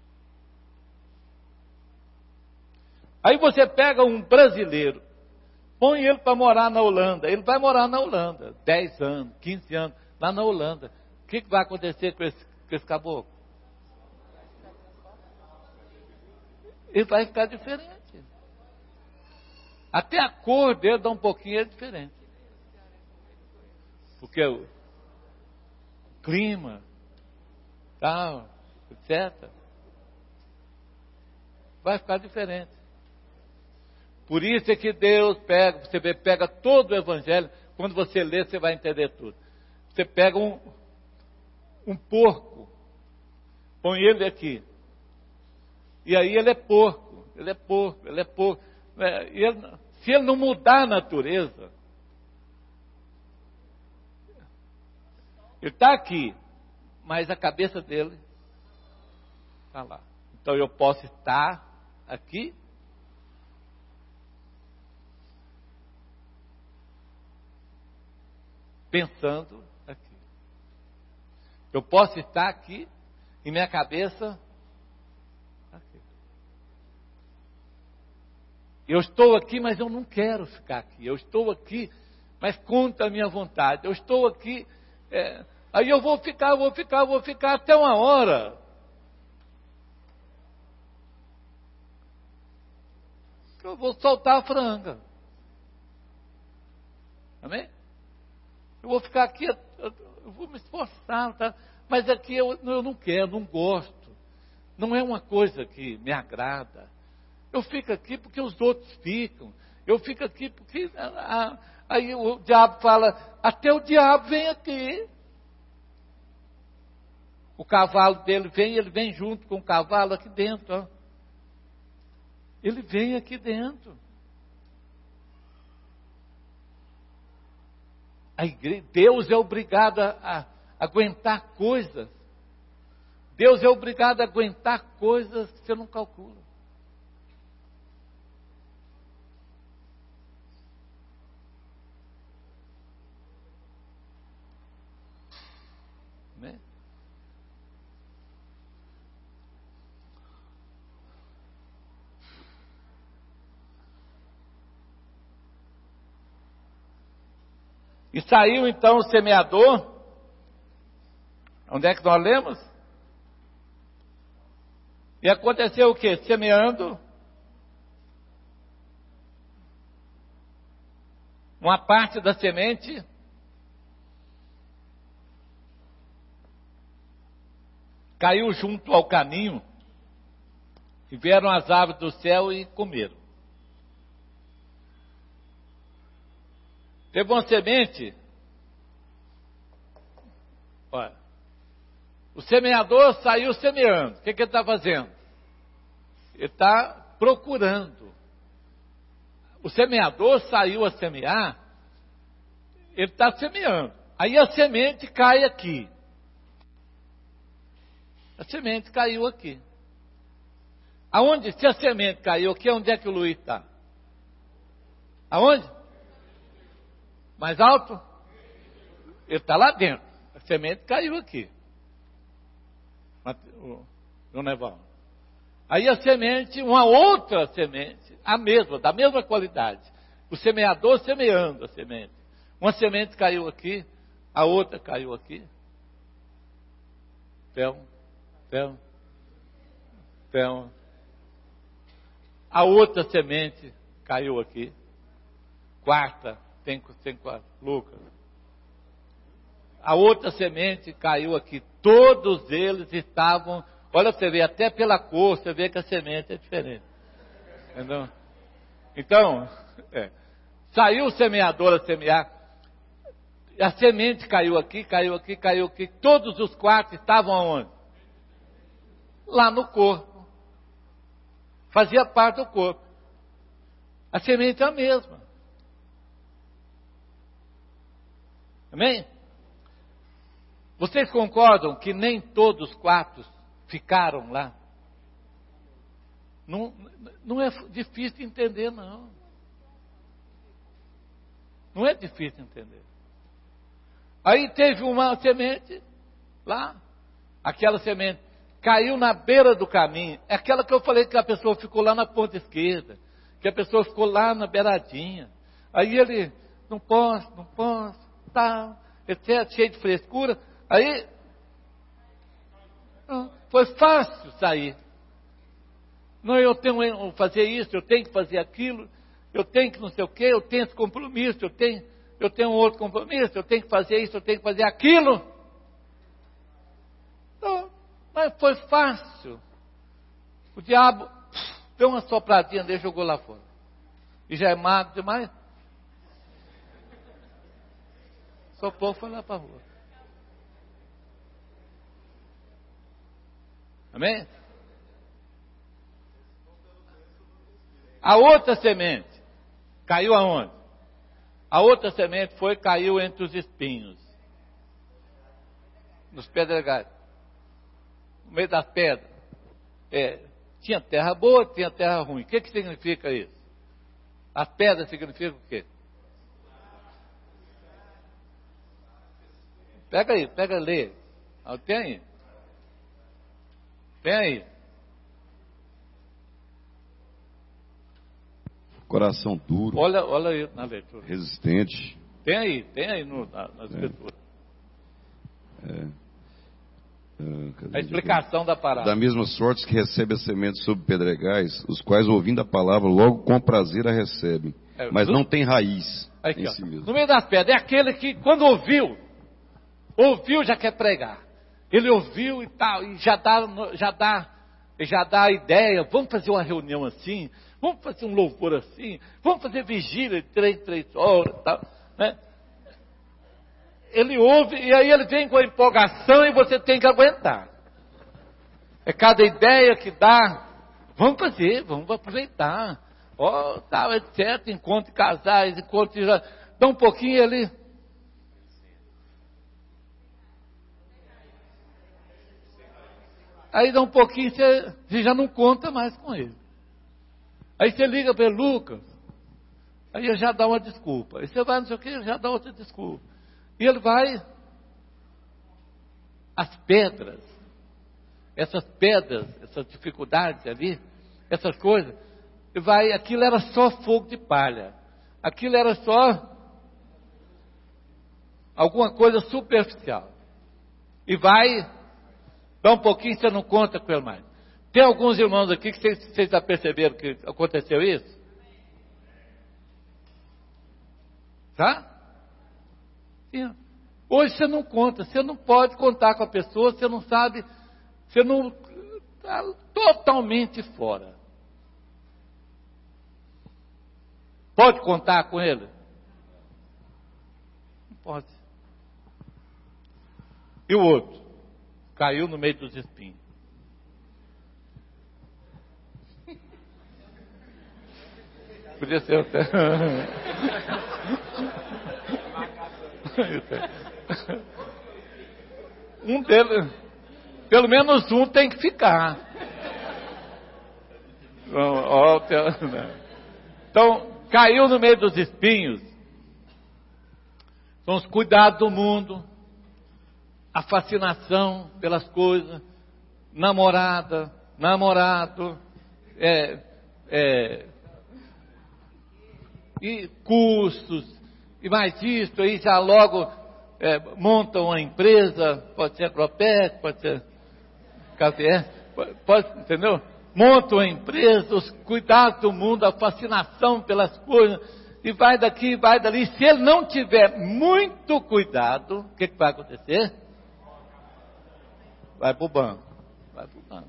Aí você pega um brasileiro Põe ele para morar na Holanda. Ele vai morar na Holanda. dez anos, quinze anos, lá na Holanda. O que, que vai acontecer com esse, com esse caboclo? Ele vai ficar diferente. Até a cor dele dá um pouquinho é diferente. Porque o clima, tal, etcétera, vai ficar diferente. Por isso é que Deus pega, você vê, pega todo o Evangelho, quando você lê, você vai entender tudo. Você pega um, um porco, põe ele aqui, e aí ele é porco, ele é porco, ele é porco. E ele, se ele não mudar a natureza, ele está aqui, mas a cabeça dele está lá. Então eu posso estar aqui, pensando aqui. Eu posso estar aqui e minha cabeça aqui. Eu estou aqui, mas eu não quero ficar aqui. Eu estou aqui, mas contra a minha vontade. Eu estou aqui, é, aí eu vou ficar, vou ficar, vou ficar até uma hora. Eu vou soltar a franga. Amém? Eu vou ficar aqui, eu vou me esforçar, tá? Mas aqui eu, eu não quero, não gosto. Não é uma coisa que me agrada. Eu fico aqui porque os outros ficam. Eu fico aqui porque... Ah, aí o diabo fala, até o diabo vem aqui. O cavalo dele vem, ele vem junto com o cavalo aqui dentro. Ó. Ele vem aqui dentro. A igreja, Deus é obrigado a, a aguentar coisas. Deus é obrigado a aguentar coisas que você não calcula. Né? E saiu então o semeador. Onde é que nós lemos? E aconteceu o quê? Semeando. Uma parte da semente caiu junto ao caminho. E vieram as aves do céu e comeram. Teve uma semente. Olha, o semeador saiu semeando. O que, que ele está fazendo? Ele está procurando. O semeador saiu a semear. Ele está semeando. Aí a semente cai aqui. A semente caiu aqui. Aonde? Se a semente caiu aqui, onde é que o Luiz está? Aonde? Mais alto? Ele está lá dentro. A semente caiu aqui. No Neval. Aí a semente, uma outra semente, a mesma, da mesma qualidade. O semeador semeando a semente. Uma semente caiu aqui, a outra caiu aqui. Então, então, então. A outra semente caiu aqui. Quarta. Tem, tem quatro, Lucas. A outra semente caiu aqui. Todos eles estavam. Olha, você vê, até pela cor, você vê que a semente é diferente. Entendeu? Então, é, saiu o semeador a semear. A semente caiu aqui, caiu aqui, caiu aqui. Todos os quatro estavam aonde? Lá no corpo. Fazia parte do corpo. A semente é a mesma. Amém? Vocês concordam que nem todos os quatro ficaram lá? Não, não é difícil de entender, não. Não é difícil de entender. Aí teve uma semente lá, aquela semente caiu na beira do caminho. É aquela que eu falei que a pessoa ficou lá na ponta esquerda, que a pessoa ficou lá na beiradinha. Aí ele, não posso, não posso, tal, etcétera, cheio de frescura. Aí, foi fácil sair. Não, eu tenho que fazer isso, eu tenho que fazer aquilo, eu tenho que não sei o quê, eu tenho esse compromisso, eu tenho, eu tenho outro compromisso, eu tenho que fazer isso, eu tenho que fazer aquilo. Então, mas foi fácil. O diabo deu uma sopradinha dele e jogou lá fora. E já é magro demais. Soprou, foi lá para a rua. Amém? A outra semente caiu aonde? A outra semente foi, caiu entre os espinhos. Nos pedregais. No meio das pedras. É, tinha terra boa, tinha terra ruim. O que, que significa isso? As pedras significam o quê? Pega aí, pega, lê. Ah, tem aí. Tem aí. Coração duro. Olha, olha aí na leitura. Resistente. Tem aí, tem aí no, na, na escritura. É. É, a explicação da parábola. Da mesma sorte que recebe a semente sobre pedregais, os quais, ouvindo a palavra, logo com prazer a recebem, é, mas do... não tem raiz aqui, em ó, si mesmo. No meio das pedras, é aquele que, quando ouviu, ouviu, já quer pregar. Ele ouviu e tal, e já dá, já dá, já dá a ideia, vamos fazer uma reunião assim, vamos fazer um louvor assim, vamos fazer vigília de três, três horas e tal, né? Ele ouve e aí ele vem com a empolgação e você tem que aguentar. É cada ideia que dá, vamos fazer, vamos aproveitar. Ó, oh, tal, etcétera. Encontre casais, encontre. Dá um pouquinho ali. Aí dá um pouquinho, você, você já não conta mais com ele. Aí você liga para ele, Lucas. Aí ele já dá uma desculpa. Aí você vai, não sei o que, já dá outra desculpa. E ele vai, as pedras, essas pedras, essas dificuldades ali, essas coisas, e vai, aquilo era só fogo de palha, aquilo era só alguma coisa superficial. E vai, dá um pouquinho, você não conta com ele mais. Tem alguns irmãos aqui que vocês, vocês já perceberam que aconteceu isso? Tá? Hoje você não conta, você não pode contar com a pessoa, você não sabe, você não está totalmente fora. Pode contar com ele? Não pode. E o outro? Caiu no meio dos espinhos. Podia ser até. Um deles, pelo menos um tem que ficar. Então, caiu no meio dos espinhos. São os cuidados do mundo, a fascinação pelas coisas, namorada, namorado, é, é, e cursos, e mais isso, aí já logo é, montam uma empresa, pode ser Propec, pode ser Café, pode, entendeu? Montam uma empresa, os cuidados do mundo, a fascinação pelas coisas, e vai daqui, vai dali. Se ele não tiver muito cuidado, o que, que vai acontecer? Vai para o banco, vai para o banco.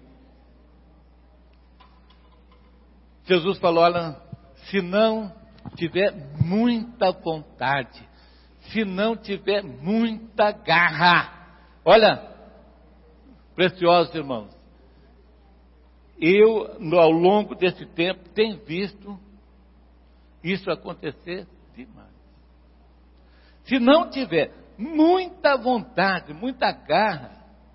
Jesus falou, olha, se não tiver muita vontade, se não tiver muita garra, olha, preciosos irmãos, eu ao longo desse tempo tenho visto isso acontecer demais. Se não tiver muita vontade, muita garra,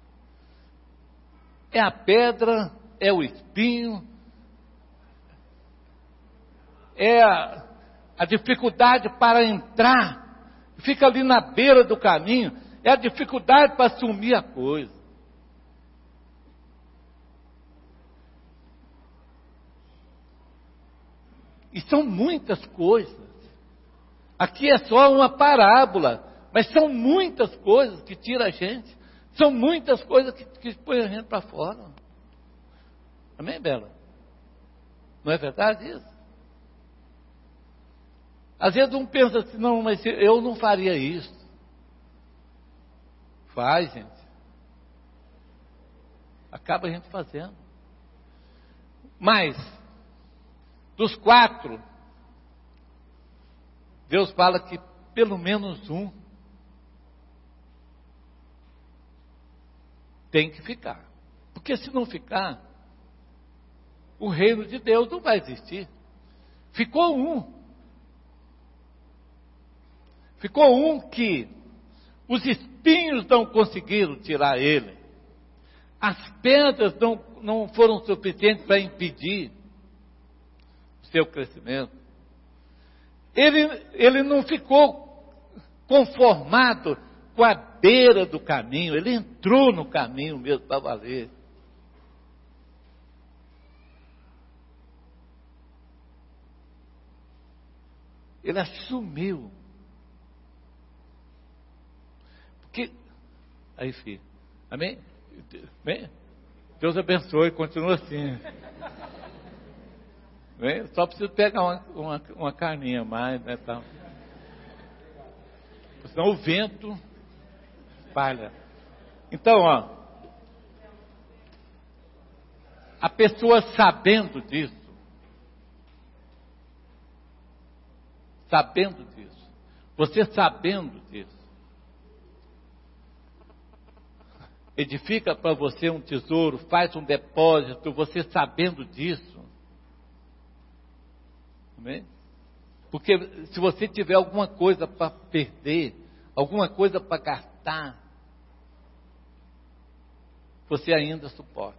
é a pedra, é o espinho, é a A dificuldade para entrar, fica ali na beira do caminho, é a dificuldade para assumir a coisa. E são muitas coisas. Aqui é só uma parábola, mas são muitas coisas que tiram a gente, são muitas coisas que, que põem a gente para fora. Amém, Bela? Não é verdade isso? Às vezes um pensa assim, não, mas eu não faria isso. Faz, gente. Acaba a gente fazendo. Mas, dos quatro, Deus fala que pelo menos um tem que ficar. Porque se não ficar, o reino de Deus não vai existir. Ficou um. Ficou um que os espinhos não conseguiram tirar ele. As pedras não, não foram suficientes para impedir o seu crescimento. Ele, ele não ficou conformado com a beira do caminho, ele entrou no caminho mesmo para valer. Ele assumiu. Porque, aí filho, amém? Amém? Deus abençoe, continua assim. Amém? Só preciso pegar uma, uma, uma carninha a mais, né, tal. Senão o vento espalha. Então, ó, a pessoa sabendo disso, sabendo disso, você sabendo disso, edifica para você um tesouro, faz um depósito, você sabendo disso. Amém? Porque se você tiver alguma coisa para perder, alguma coisa para gastar, você ainda suporta.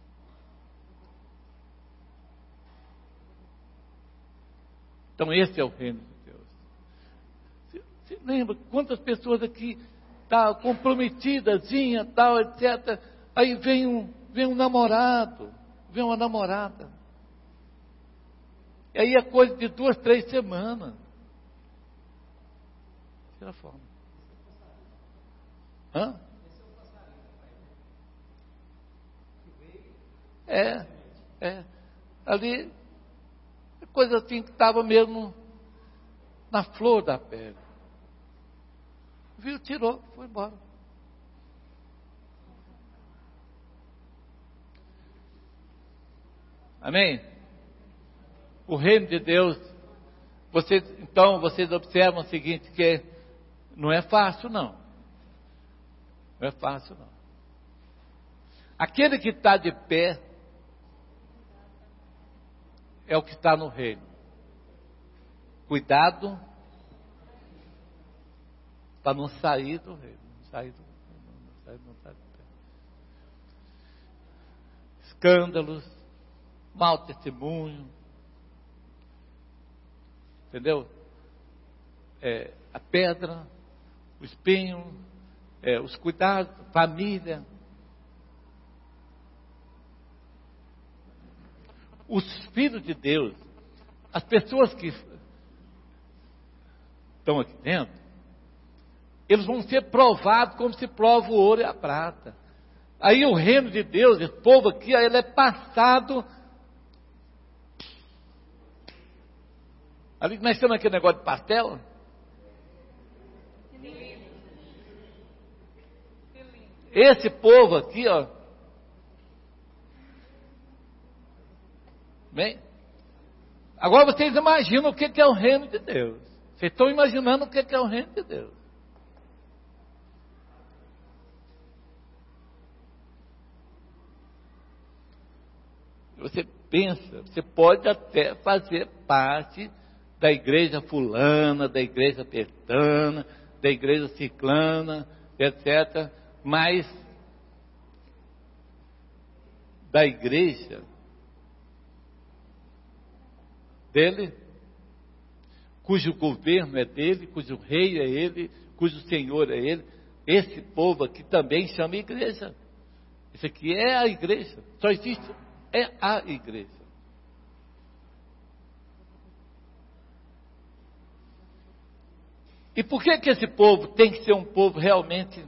Então esse é o reino de Deus. Você, você lembra quantas pessoas aqui tá comprometidazinha, tal, etcétera. Aí vem um, vem um namorado, vem uma namorada. E aí é coisa de duas, três semanas. Tira a forma. Hã? É, é. Ali, coisa assim que estava mesmo na flor da pele. Viu, tirou, foi embora. Amém? O reino de Deus, vocês, então vocês observam o seguinte, que não é fácil não. Não é fácil não. Aquele que está de pé é o que está no reino. Cuidado para não sair do reino. Não sair do reino. Não sair, não sair do reino. Escândalos, mau testemunho. Entendeu? É, a pedra, o espinho, é, os cuidados, família. Os filhos de Deus, as pessoas que estão aqui dentro, eles vão ser provados como se prova o ouro e a prata. Aí o reino de Deus, esse povo aqui, ele é passado. Ali nós temos aquele negócio de pastel. Esse povo aqui, ó. Bem, agora vocês imaginam o que é o reino de Deus. Vocês estão imaginando o que é o reino de Deus. Você pensa, você pode até fazer parte da igreja fulana, da igreja pertana, da igreja ciclana, etcétera. Mas da igreja dele, cujo governo é dele, cujo rei é ele, cujo senhor é ele, esse povo aqui também chama igreja. Isso aqui é a igreja. Só existe, é a igreja. E por que que esse povo tem que ser um povo realmente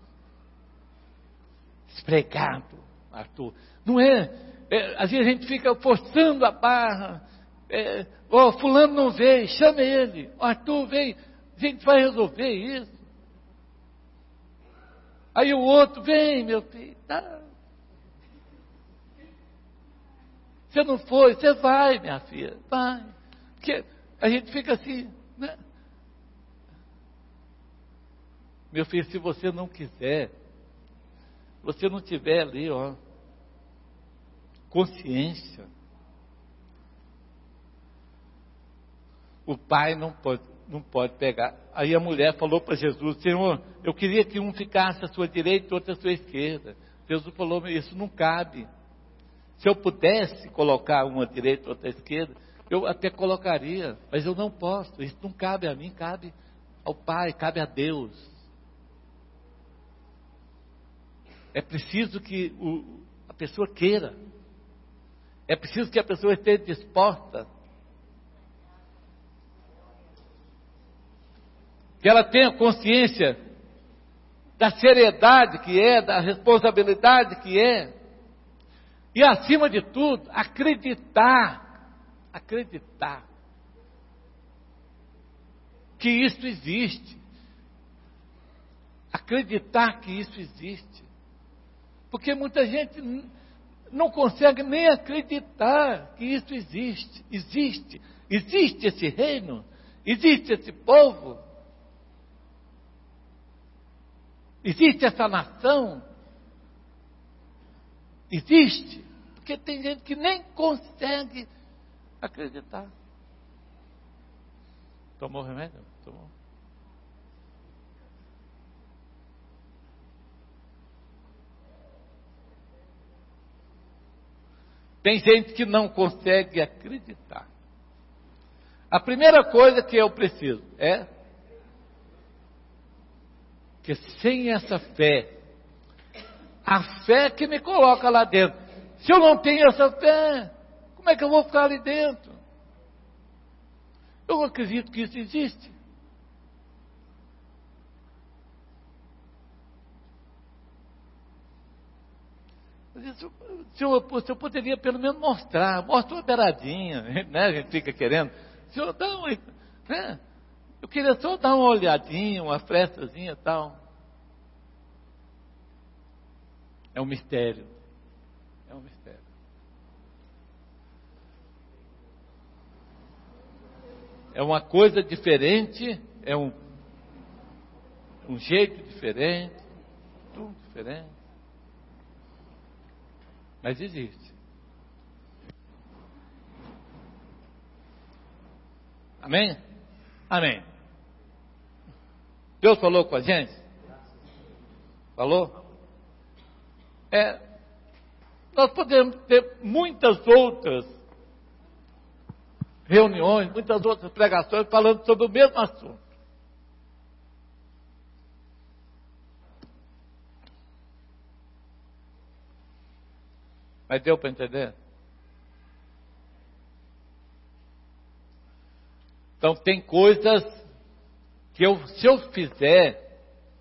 esfregado, Arthur? Não é, é às vezes a gente fica forçando a barra, é, ó, fulano não veio, chame ele, Arthur vem, a gente vai resolver isso. Aí o outro, vem meu filho, tá. Você não foi, você vai minha filha, vai. Porque a gente fica assim, né? Meu filho, se você não quiser, você não tiver ali, ó, consciência, o pai não pode, não pode pegar. Aí a mulher falou para Jesus, Senhor, eu queria que um ficasse à sua direita e outro à sua esquerda. Jesus falou, isso não cabe. Se eu pudesse colocar uma à direita e outra à esquerda, eu até colocaria, mas eu não posso. Isso não cabe a mim, cabe ao Pai, cabe a Deus. É preciso que o, a pessoa queira. É preciso que a pessoa esteja disposta. Que ela tenha consciência da seriedade que é, da responsabilidade que é. E acima de tudo, acreditar, acreditar que isso existe. Acreditar que isso existe. Porque muita gente não consegue nem acreditar que isso existe. Existe. Existe esse reino. Existe esse povo. Existe essa nação. Existe. Porque tem gente que nem consegue acreditar. Tomou remédio? Tomou. Tem gente que não consegue acreditar. A primeira coisa que eu preciso é que sem essa fé, a fé que me coloca lá dentro, se eu não tenho essa fé, como é que eu vou ficar ali dentro? Eu acredito que isso existe. Se eu, se eu poderia pelo menos mostrar, mostra uma beiradinha, né? A gente fica querendo. Se eu dar uma, né? Eu queria só dar uma olhadinha, uma frestazinha e tal. É um mistério. É um mistério. É uma coisa diferente, é um, um jeito diferente, tudo diferente. Mas existe. Amém? Amém. Deus falou com a gente? Falou? É, nós podemos ter muitas outras reuniões, muitas outras pregações falando sobre o mesmo assunto. Mas deu para entender? Então tem coisas que eu, se eu fizer,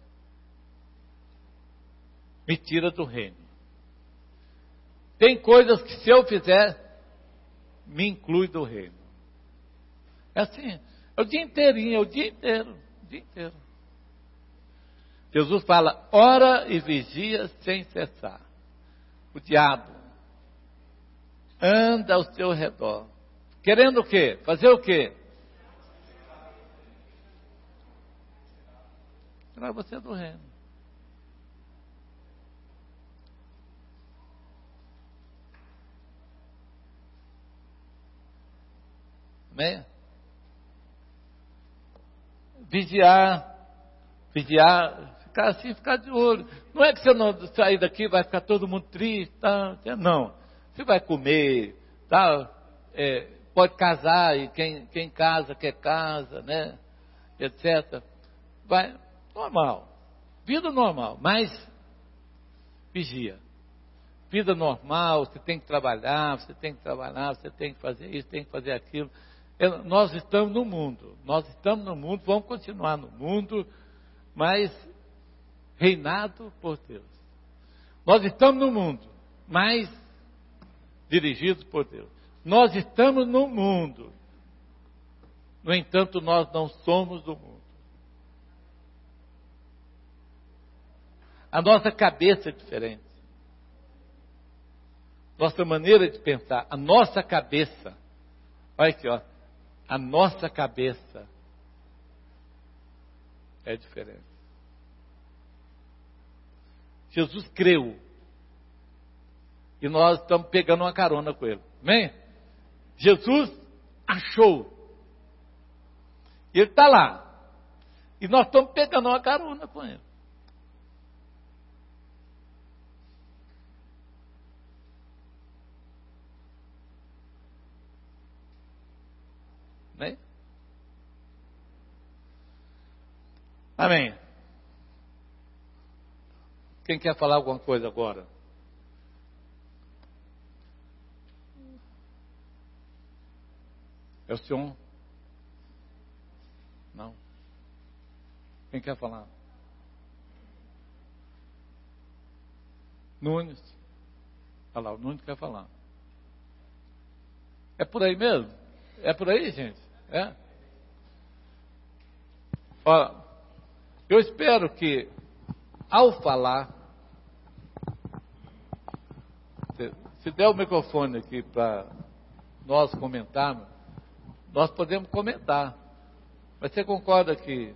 me tira do reino. Tem coisas que se eu fizer, me inclui do reino. É assim, é o dia inteirinho, é o dia inteiro, o dia inteiro. Jesus fala, ora e vigia sem cessar. O diabo anda ao seu redor, querendo o quê? Fazer o quê? Tirar você do reino. Amém? Vigiar, vigiar, ficar assim, ficar de olho. Não é que você não sair daqui vai ficar todo mundo triste, tá? Não. Você vai comer, tá? É, pode casar, e quem, quem casa quer casa, né? Etc. Vai, normal. Vida normal, mas vigia. Vida normal, você tem que trabalhar, você tem que trabalhar, você tem que fazer isso, tem que fazer aquilo. É, nós estamos no mundo, nós estamos no mundo, vamos continuar no mundo, mas reinado por Deus. Nós estamos no mundo, mas dirigidos por Deus. Nós estamos no mundo, no entanto, nós não somos do mundo. A nossa cabeça é diferente. Nossa maneira de pensar, a nossa cabeça, olha aqui, ó, a nossa cabeça é diferente. Jesus creu e nós estamos pegando uma carona com ele, amém? Jesus achou e ele está lá e nós estamos pegando uma carona com ele. Né? Amém. Quem quer falar alguma coisa agora? É o senhor? Não. Quem quer falar? Nunes. Olha lá, o Nunes quer falar. É por aí mesmo? É por aí, gente? É? Ó, eu espero que, ao falar, se, se der o microfone aqui para nós comentarmos, nós podemos comentar. Mas você concorda que...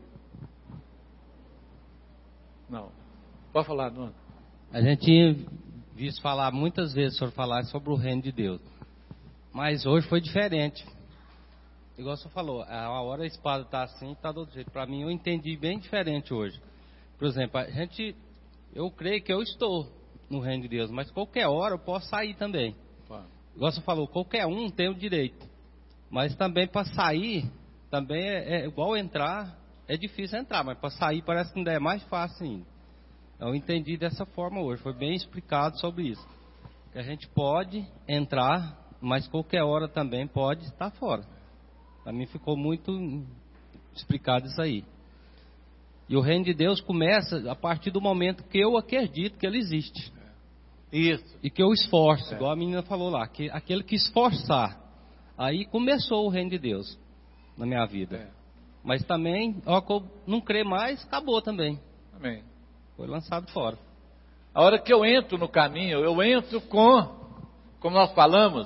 Não. Pode falar, Nuno. A gente tinha visto falar muitas vezes sobre falar sobre o reino de Deus. Mas hoje foi diferente. Igual você falou, a hora a espada está assim, está do outro jeito. Para mim, eu entendi bem diferente hoje. Por exemplo, a gente, eu creio que eu estou no reino de Deus, mas qualquer hora eu posso sair também. Claro. Igual você falou, qualquer um tem o direito. Mas também para sair, também é, é igual entrar, é difícil entrar, mas para sair parece que ainda é mais fácil ainda. Eu entendi dessa forma hoje, foi bem explicado sobre isso. Que a gente pode entrar, mas qualquer hora também pode estar fora. Para mim ficou muito explicado isso aí. E o reino de Deus começa a partir do momento que eu acredito que ele existe. Isso. E que eu esforço, é. igual a menina falou lá, que aquele que esforçar. Aí começou o reino de Deus na minha vida. É. Mas também, ó, que eu não crer mais, acabou também. Amém. Foi lançado fora. A hora que eu entro no caminho, eu entro com, como nós falamos,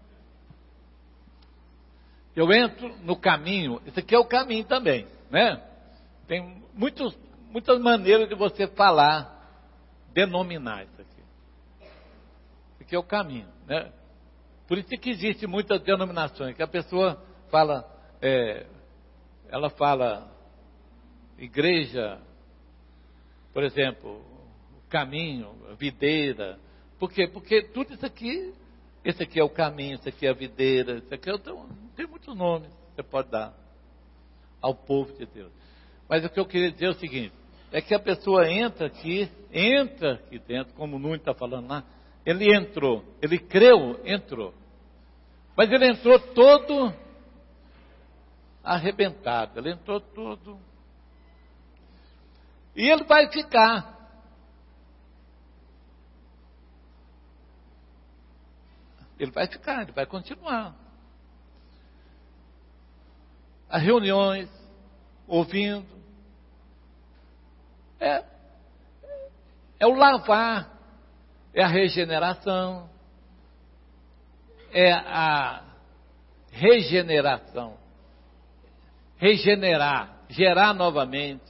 eu entro no caminho, esse aqui é o caminho também, né? Tem muitos, muitas maneiras de você falar, denominar isso aqui. Isso aqui é o caminho, né? Por isso que existe muitas denominações, que a pessoa fala, é, ela fala, igreja, por exemplo, caminho, videira. Por quê? Porque tudo isso aqui, esse aqui é o caminho, esse aqui é a videira, esse aqui é o, tem muitos nomes que você pode dar ao povo de Deus. Mas o que eu queria dizer é o seguinte, é que a pessoa entra aqui, entra aqui dentro, como o Nuno está falando lá, ele entrou, ele creu, entrou. Mas ele entrou todo arrebentado, ele entrou todo... E ele vai ficar. Ele vai ficar, ele vai continuar. As reuniões, ouvindo. É, é o lavar, é a regeneração, é a regeneração. Regenerar, gerar novamente.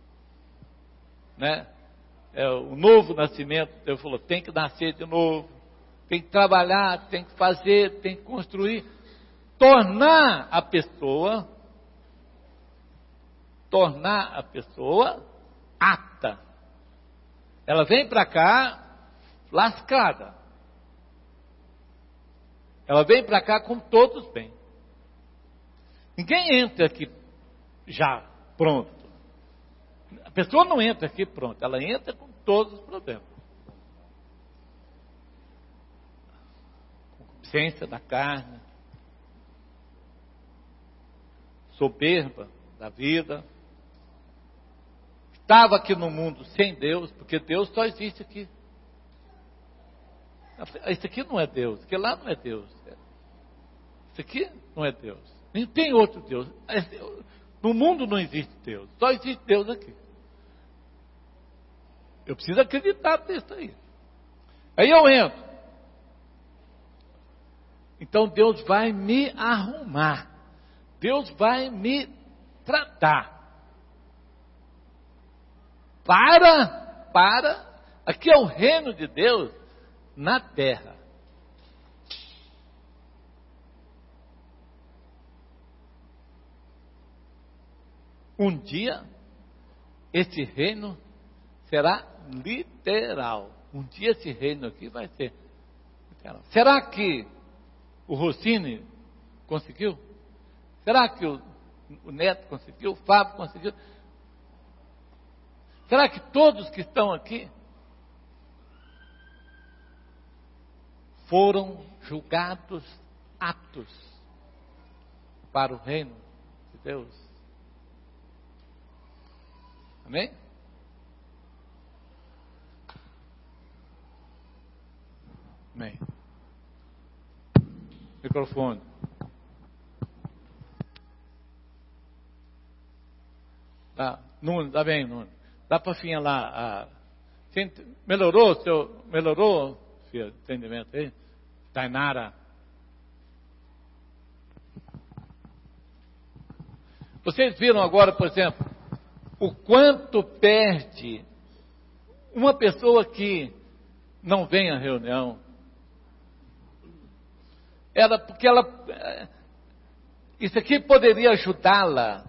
Né? É o novo nascimento. Deus falou, tem que nascer de novo. Tem que trabalhar, tem que fazer, tem que construir. Tornar a pessoa, tornar a pessoa apta. Ela vem para cá lascada. Ela vem para cá com todos bem. Ninguém entra aqui já pronto. A pessoa não entra aqui pronto, ela entra com todos os problemas. Consciência da carne. soberba da vida. Estava aqui no mundo sem Deus, porque Deus só existe aqui. Isso aqui não é Deus, porque lá não é Deus. Isso aqui não é Deus. Nem tem outro Deus. No mundo não existe Deus, só existe Deus aqui. Eu preciso acreditar nisso aí. Aí eu entro. Então Deus vai me arrumar. Deus vai me tratar. Para, para. Aqui é o reino de Deus na terra. Um dia, esse reino será literal. Um dia esse reino aqui vai ser literal. Será que o Rossini conseguiu? Será que o, o Neto conseguiu? O Fábio conseguiu? Será que todos que estão aqui foram julgados aptos para o reino de Deus? Amém? Amém. Microfone. Tá, Nuno, tá bem, Nuno. Dá para afinar lá. A... Melhorou, seu, melhorou, filho, entendimento aí? Tainara. Vocês viram agora, por exemplo, o quanto perde uma pessoa que não vem à reunião. Ela, porque ela, isso aqui poderia ajudá-la.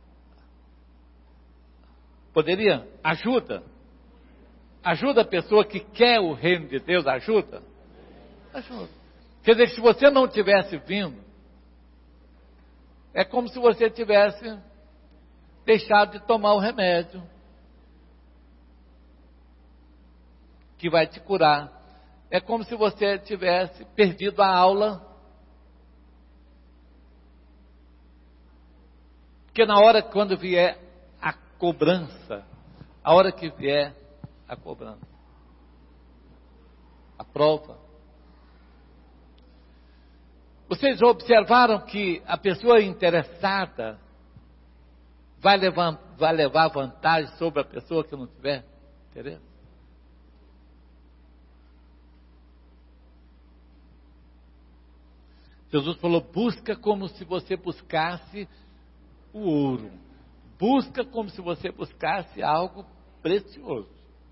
Poderia? Ajuda. Ajuda a pessoa que quer o reino de Deus, ajuda? Ajuda. Quer dizer que se você não tivesse vindo, é como se você tivesse deixado de tomar o remédio que vai te curar. É como se você tivesse perdido a aula. Porque na hora quando vier a cobrança, a hora que vier a cobrança, a prova, vocês observaram que a pessoa interessada vai levar, vai levar vantagem sobre a pessoa que não tiver interesse? Jesus falou, busca como se você buscasse o ouro. Busca como se você buscasse algo precioso.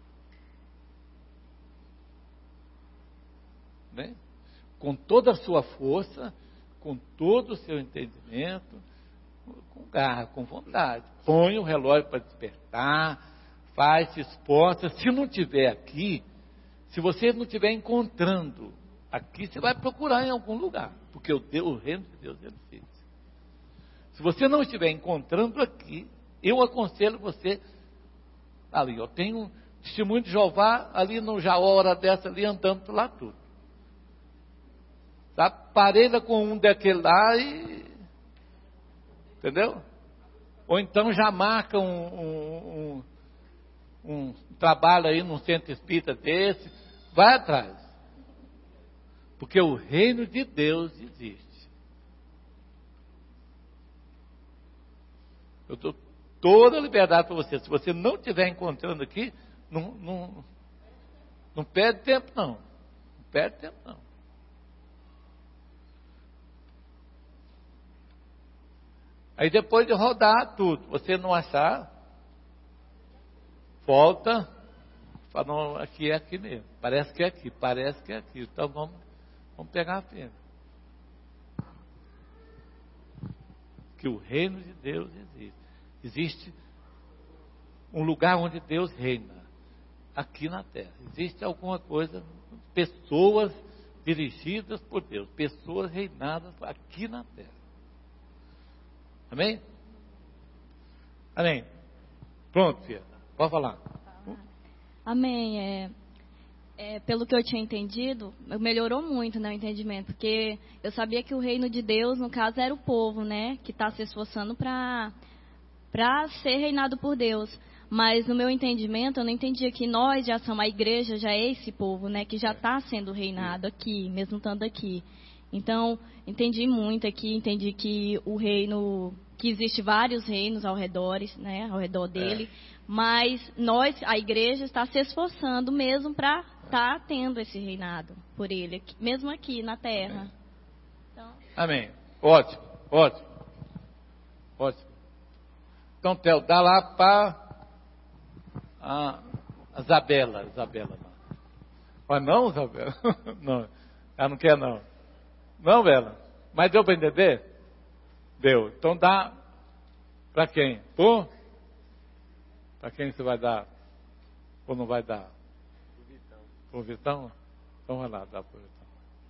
Né? Com toda a sua força, com todo o seu entendimento, com garra, com vontade. Põe o relógio para despertar, faz, se esforça. Se não tiver aqui, se você não estiver encontrando aqui, você vai procurar em algum lugar, porque o, Deus, o reino de Deus ele existe. Se você não estiver encontrando aqui, eu aconselho você ali, eu tenho testemunho de Jeová ali no Jaó, hora dessa ali, andando por lá tudo. Tá? Parelha com um daquele lá e... Entendeu? Ou então já marca um, um, um, um trabalho aí num centro espírita desse, vai atrás. Porque o reino de Deus existe. Eu dou toda a liberdade para você. Se você não estiver encontrando aqui, não, não, não perde tempo não. Não perde tempo não. Aí depois de rodar tudo, você não achar, volta, fala, não, aqui é aqui mesmo. Parece que é aqui, parece que é aqui. Então vamos, vamos pegar a firme. Que o reino de Deus existe. Existe um lugar onde Deus reina, aqui na terra. Existe alguma coisa, pessoas dirigidas por Deus, pessoas reinadas aqui na terra. Amém? Amém. Pronto, filha. Pode falar. Amém. É, É, pelo que eu tinha entendido, melhorou muito, né, o entendimento, porque eu sabia que o reino de Deus, no caso, era o povo, né, que está se esforçando para para ser reinado por Deus. Mas no meu entendimento, eu não entendia que nós já somos, a igreja já é esse povo, né, que já está sendo reinado aqui, mesmo estando aqui. Então, entendi muito aqui, entendi que o reino, que existe vários reinos ao redor, né, ao redor dele, é. Mas nós, a igreja, está se esforçando mesmo para estar tá tendo esse reinado por ele, mesmo aqui na terra. Amém. Então... Amém. Ótimo, ótimo. Ótimo. Então, Theo, dá lá para a, a Isabela. Isabela. Mas não, Isabela? Não, ela não quer não. Não, Bela? Mas deu para entender? Deu. Então dá para quem? Pô? Para quem você vai dar? Ou não vai dar? Pro Vitão. Pro Vitão? Então vai lá, dá pro Vitão.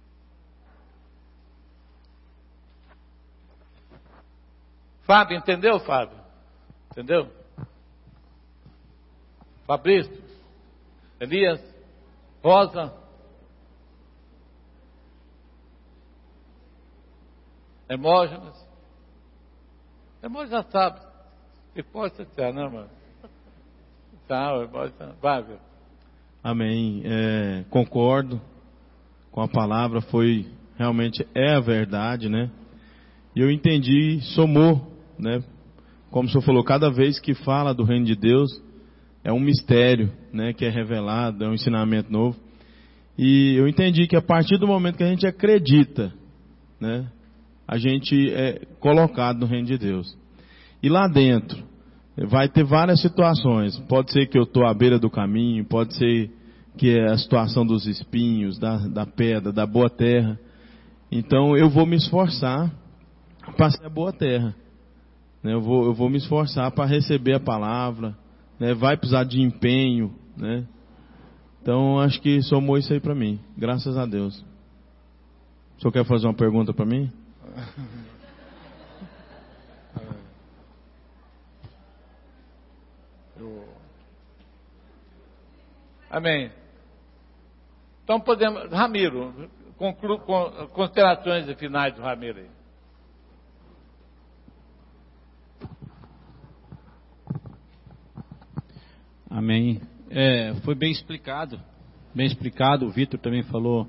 Fábio, entendeu, Fábio? Entendeu? Fabrício? Elias? Rosa? Hermógenes? Hermógenes já sabe. Que pode ser, né, irmão? Tá, Hermógenes. Vai, viu? Amém. É, concordo com a palavra, foi, realmente é a verdade, né? E eu entendi, somou, né? Como o senhor falou, cada vez que fala do reino de Deus, é um mistério, né? Que é revelado, é um ensinamento novo. E eu entendi que a partir do momento que a gente acredita, né? A gente é colocado no reino de Deus. E lá dentro, vai ter várias situações. Pode ser que eu estou à beira do caminho, pode ser que é a situação dos espinhos, da, da pedra, da boa terra. Então eu vou me esforçar para ser a boa terra. Né? Eu, vou, eu vou me esforçar para receber a palavra. Né? Vai precisar de empenho. Né? Então acho que somou isso aí para mim. Graças a Deus. O senhor quer fazer uma pergunta para mim? Amém. Então podemos, Ramiro, conclu, com, considerações finais do Ramiro aí. Amém. É, foi bem explicado, bem explicado, o Vitor também falou.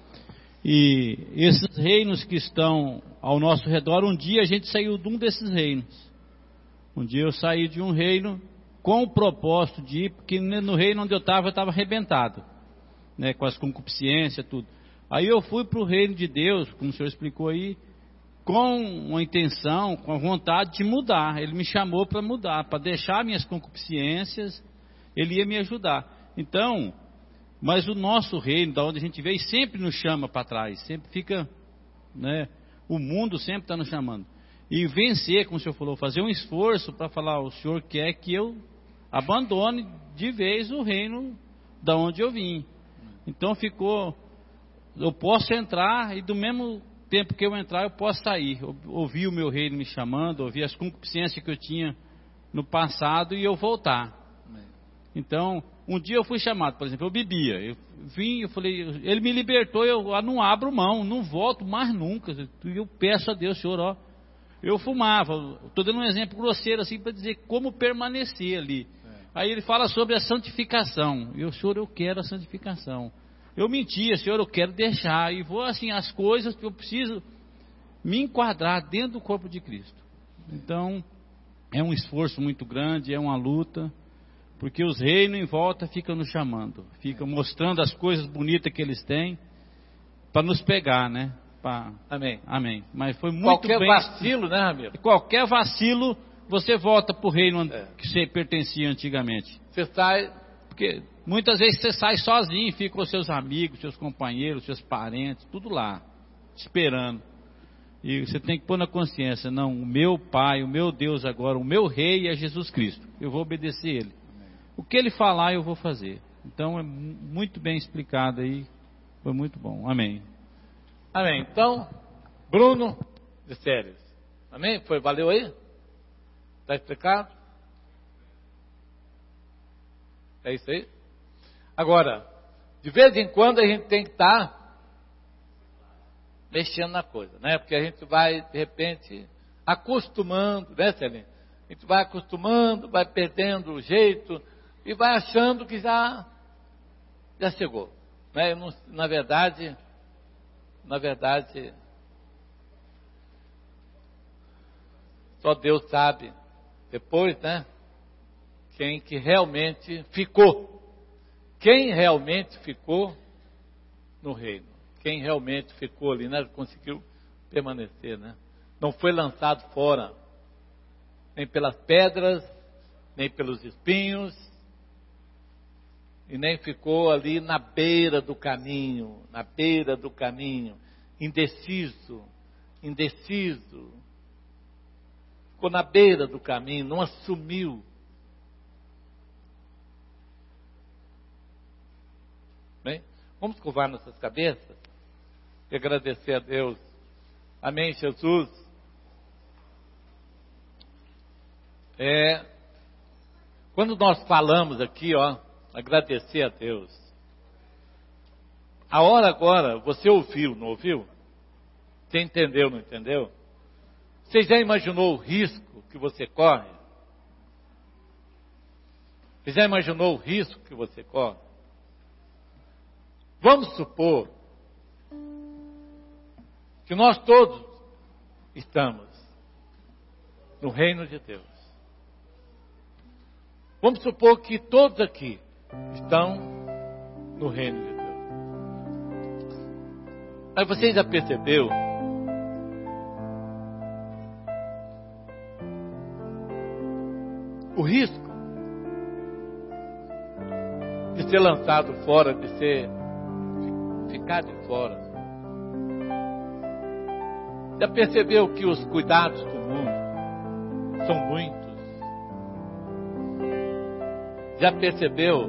E esses reinos que estão ao nosso redor, um dia a gente saiu de um desses reinos. Um dia eu saí de um reino com o propósito de ir, porque no reino onde eu estava, eu estava arrebentado, né, com as concupiscências, tudo. Aí eu fui para o reino de Deus, como o senhor explicou aí, com uma intenção, com a vontade de mudar. Ele me chamou para mudar, para deixar minhas concupiscências, ele ia me ajudar. Então, mas o nosso reino, da onde a gente veio, sempre nos chama para trás, sempre fica, né, o mundo sempre está nos chamando. E vencer, como o senhor falou, fazer um esforço para falar, o senhor quer que eu abandone de vez o reino da onde eu vim. Então ficou, eu posso entrar e do mesmo tempo que eu entrar eu posso sair. Ouvir o meu reino me chamando, ouvir as concupiscências que eu tinha no passado e eu voltar. Então, um dia eu fui chamado, por exemplo, eu bebia, eu vim, eu falei, ele me libertou, eu não abro mão, não volto mais nunca. Eu peço a Deus, Senhor, ó, eu fumava, estou dando um exemplo grosseiro assim para dizer como permanecer ali. É. Aí ele fala sobre a santificação. Eu, Senhor, eu quero a santificação. Eu mentia, Senhor, eu quero deixar. E vou assim, as coisas que eu preciso me enquadrar dentro do corpo de Cristo. Então, é um esforço muito grande, é uma luta, porque os reinos em volta ficam nos chamando, ficam mostrando as coisas bonitas que eles têm para nos pegar, né? Pra... Amém. Amém. Mas foi muito qualquer bem... vacilo, né, Ramiro? Qualquer vacilo, você volta para o reino é. que você pertencia antigamente. Você sai... Porque muitas vezes você sai sozinho, fica com seus amigos, seus companheiros, seus parentes, tudo lá, esperando. E você tem que pôr na consciência, não, o meu Pai, o meu Deus agora, o meu Rei é Jesus Cristo. Eu vou obedecer Ele. Amém. O que Ele falar, eu vou fazer. Então é muito bem explicado aí, foi muito bom. Amém. Amém. Então, Bruno de Séries. Amém? Foi, valeu aí? Está explicado? É isso aí? Agora, De vez em quando a gente tem que estar mexendo na coisa, né? Porque a gente vai, de repente, acostumando, né, Celine? A gente vai acostumando, vai perdendo o jeito e vai achando que já, já chegou. Né? Não, na verdade, na verdade, só Deus sabe depois, né? Quem que realmente ficou. Quem realmente ficou no reino. Quem realmente ficou ali, né? Conseguiu permanecer, né? Não foi lançado fora. Nem pelas pedras, nem pelos espinhos. E nem ficou ali na beira do caminho. Na beira do caminho. Indeciso. Indeciso. Ficou na beira do caminho. Não assumiu. Bem, vamos curvar nossas cabeças e agradecer a Deus. Amém, Jesus. É, quando nós falamos aqui, ó, agradecer a Deus. A hora agora, você ouviu, não ouviu? Você entendeu, não entendeu? Você já imaginou o risco que você corre? Você já imaginou o risco que você corre? Vamos supor que nós todos estamos no reino de Deus. Vamos supor que todos aqui estão no reino de Deus. Mas você já percebeu o risco de ser lançado fora, de ser ficar de fora? Já percebeu que os cuidados do mundo são muitos? Já percebeu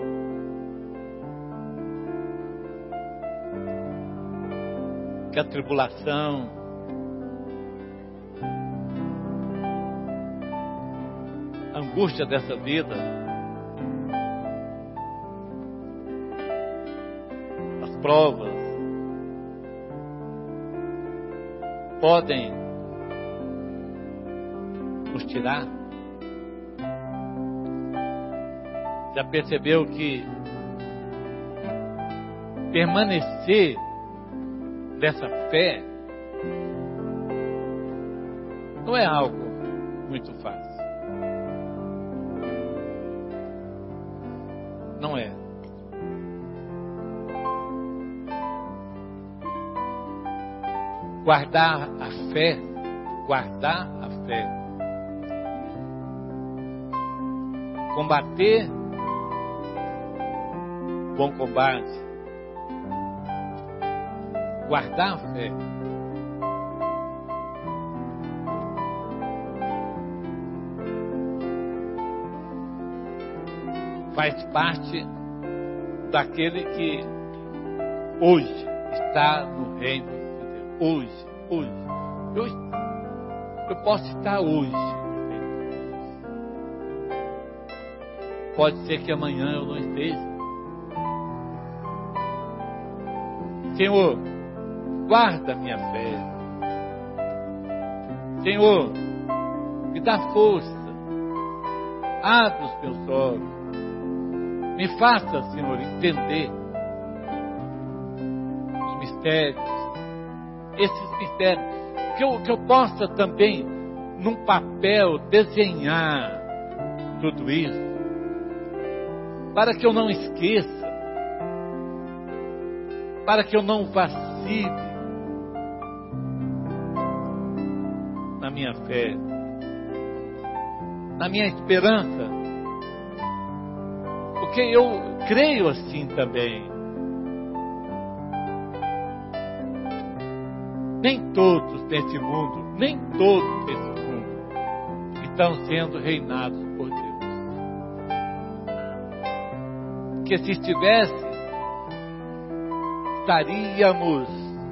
que a tribulação, a angústia dessa vida, as provas, podem nos tirar? Já percebeu que permanecer nessa fé não é algo muito fácil? Não é. Guardar a fé, guardar a fé, combater bom combate, guardar a fé, faz parte daquele que hoje está no reino de Deus. Hoje, hoje, eu, eu posso estar hoje no reino de Deus. Pode ser que amanhã eu não esteja. Senhor, guarda minha fé. Senhor, me dá força. Abre os meus olhos. Me faça, Senhor, entender os mistérios. Esses mistérios. Que eu, que eu possa também, num papel, desenhar tudo isso. Para que eu não esqueça. Para que eu não vacile na minha fé, na minha esperança, porque eu creio assim também. Nem todos nesse mundo, nem todos nesse mundo estão sendo reinados por Deus. Porque se estivesse, estaríamos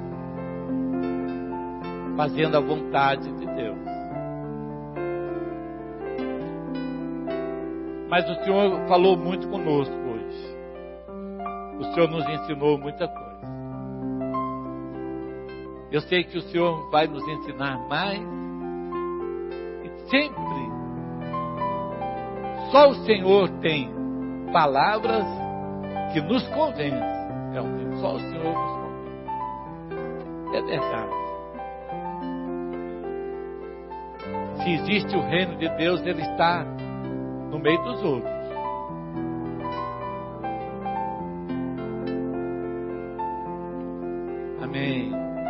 fazendo a vontade de Deus. Mas o Senhor falou muito conosco hoje. o Senhor nos ensinou muita coisa. Eu sei que o Senhor vai nos ensinar mais. E sempre, só o Senhor tem palavras que nos convencem. Realmente, só o Senhor nos convence. É verdade. Se existe o reino de Deus, ele está no meio dos outros. Amém.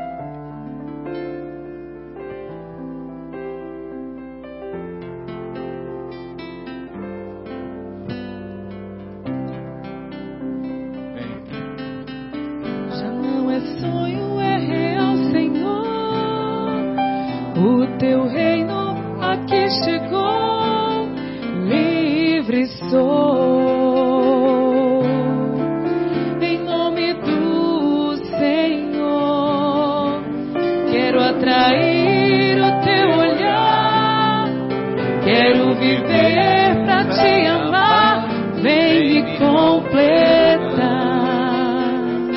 Já não é sonho, é real, Senhor. O teu reino aqui chegou, livre sou, em nome do Senhor. Quero atrair o teu olhar, quero viver pra te amar. Vem me completar,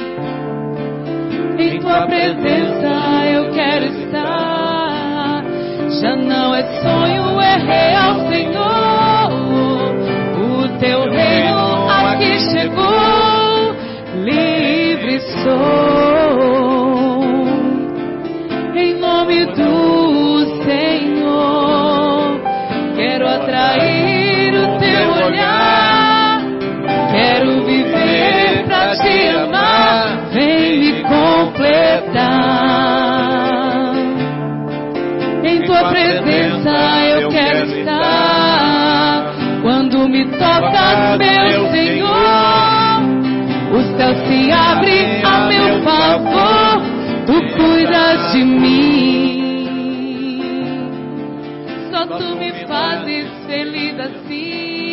em tua presença eu quero estar. Já não é sonho, é real, Senhor. O teu reino aqui chegou, livre sou, em nome do Senhor. Quero atrair o teu olhar, quero viver pra te amar. Vem me completar, em tua presença eu quero estar. Quando me tocas, meu Senhor, o céu se abre a meu favor. Tu cuidas de mim, só tu me fazes feliz assim.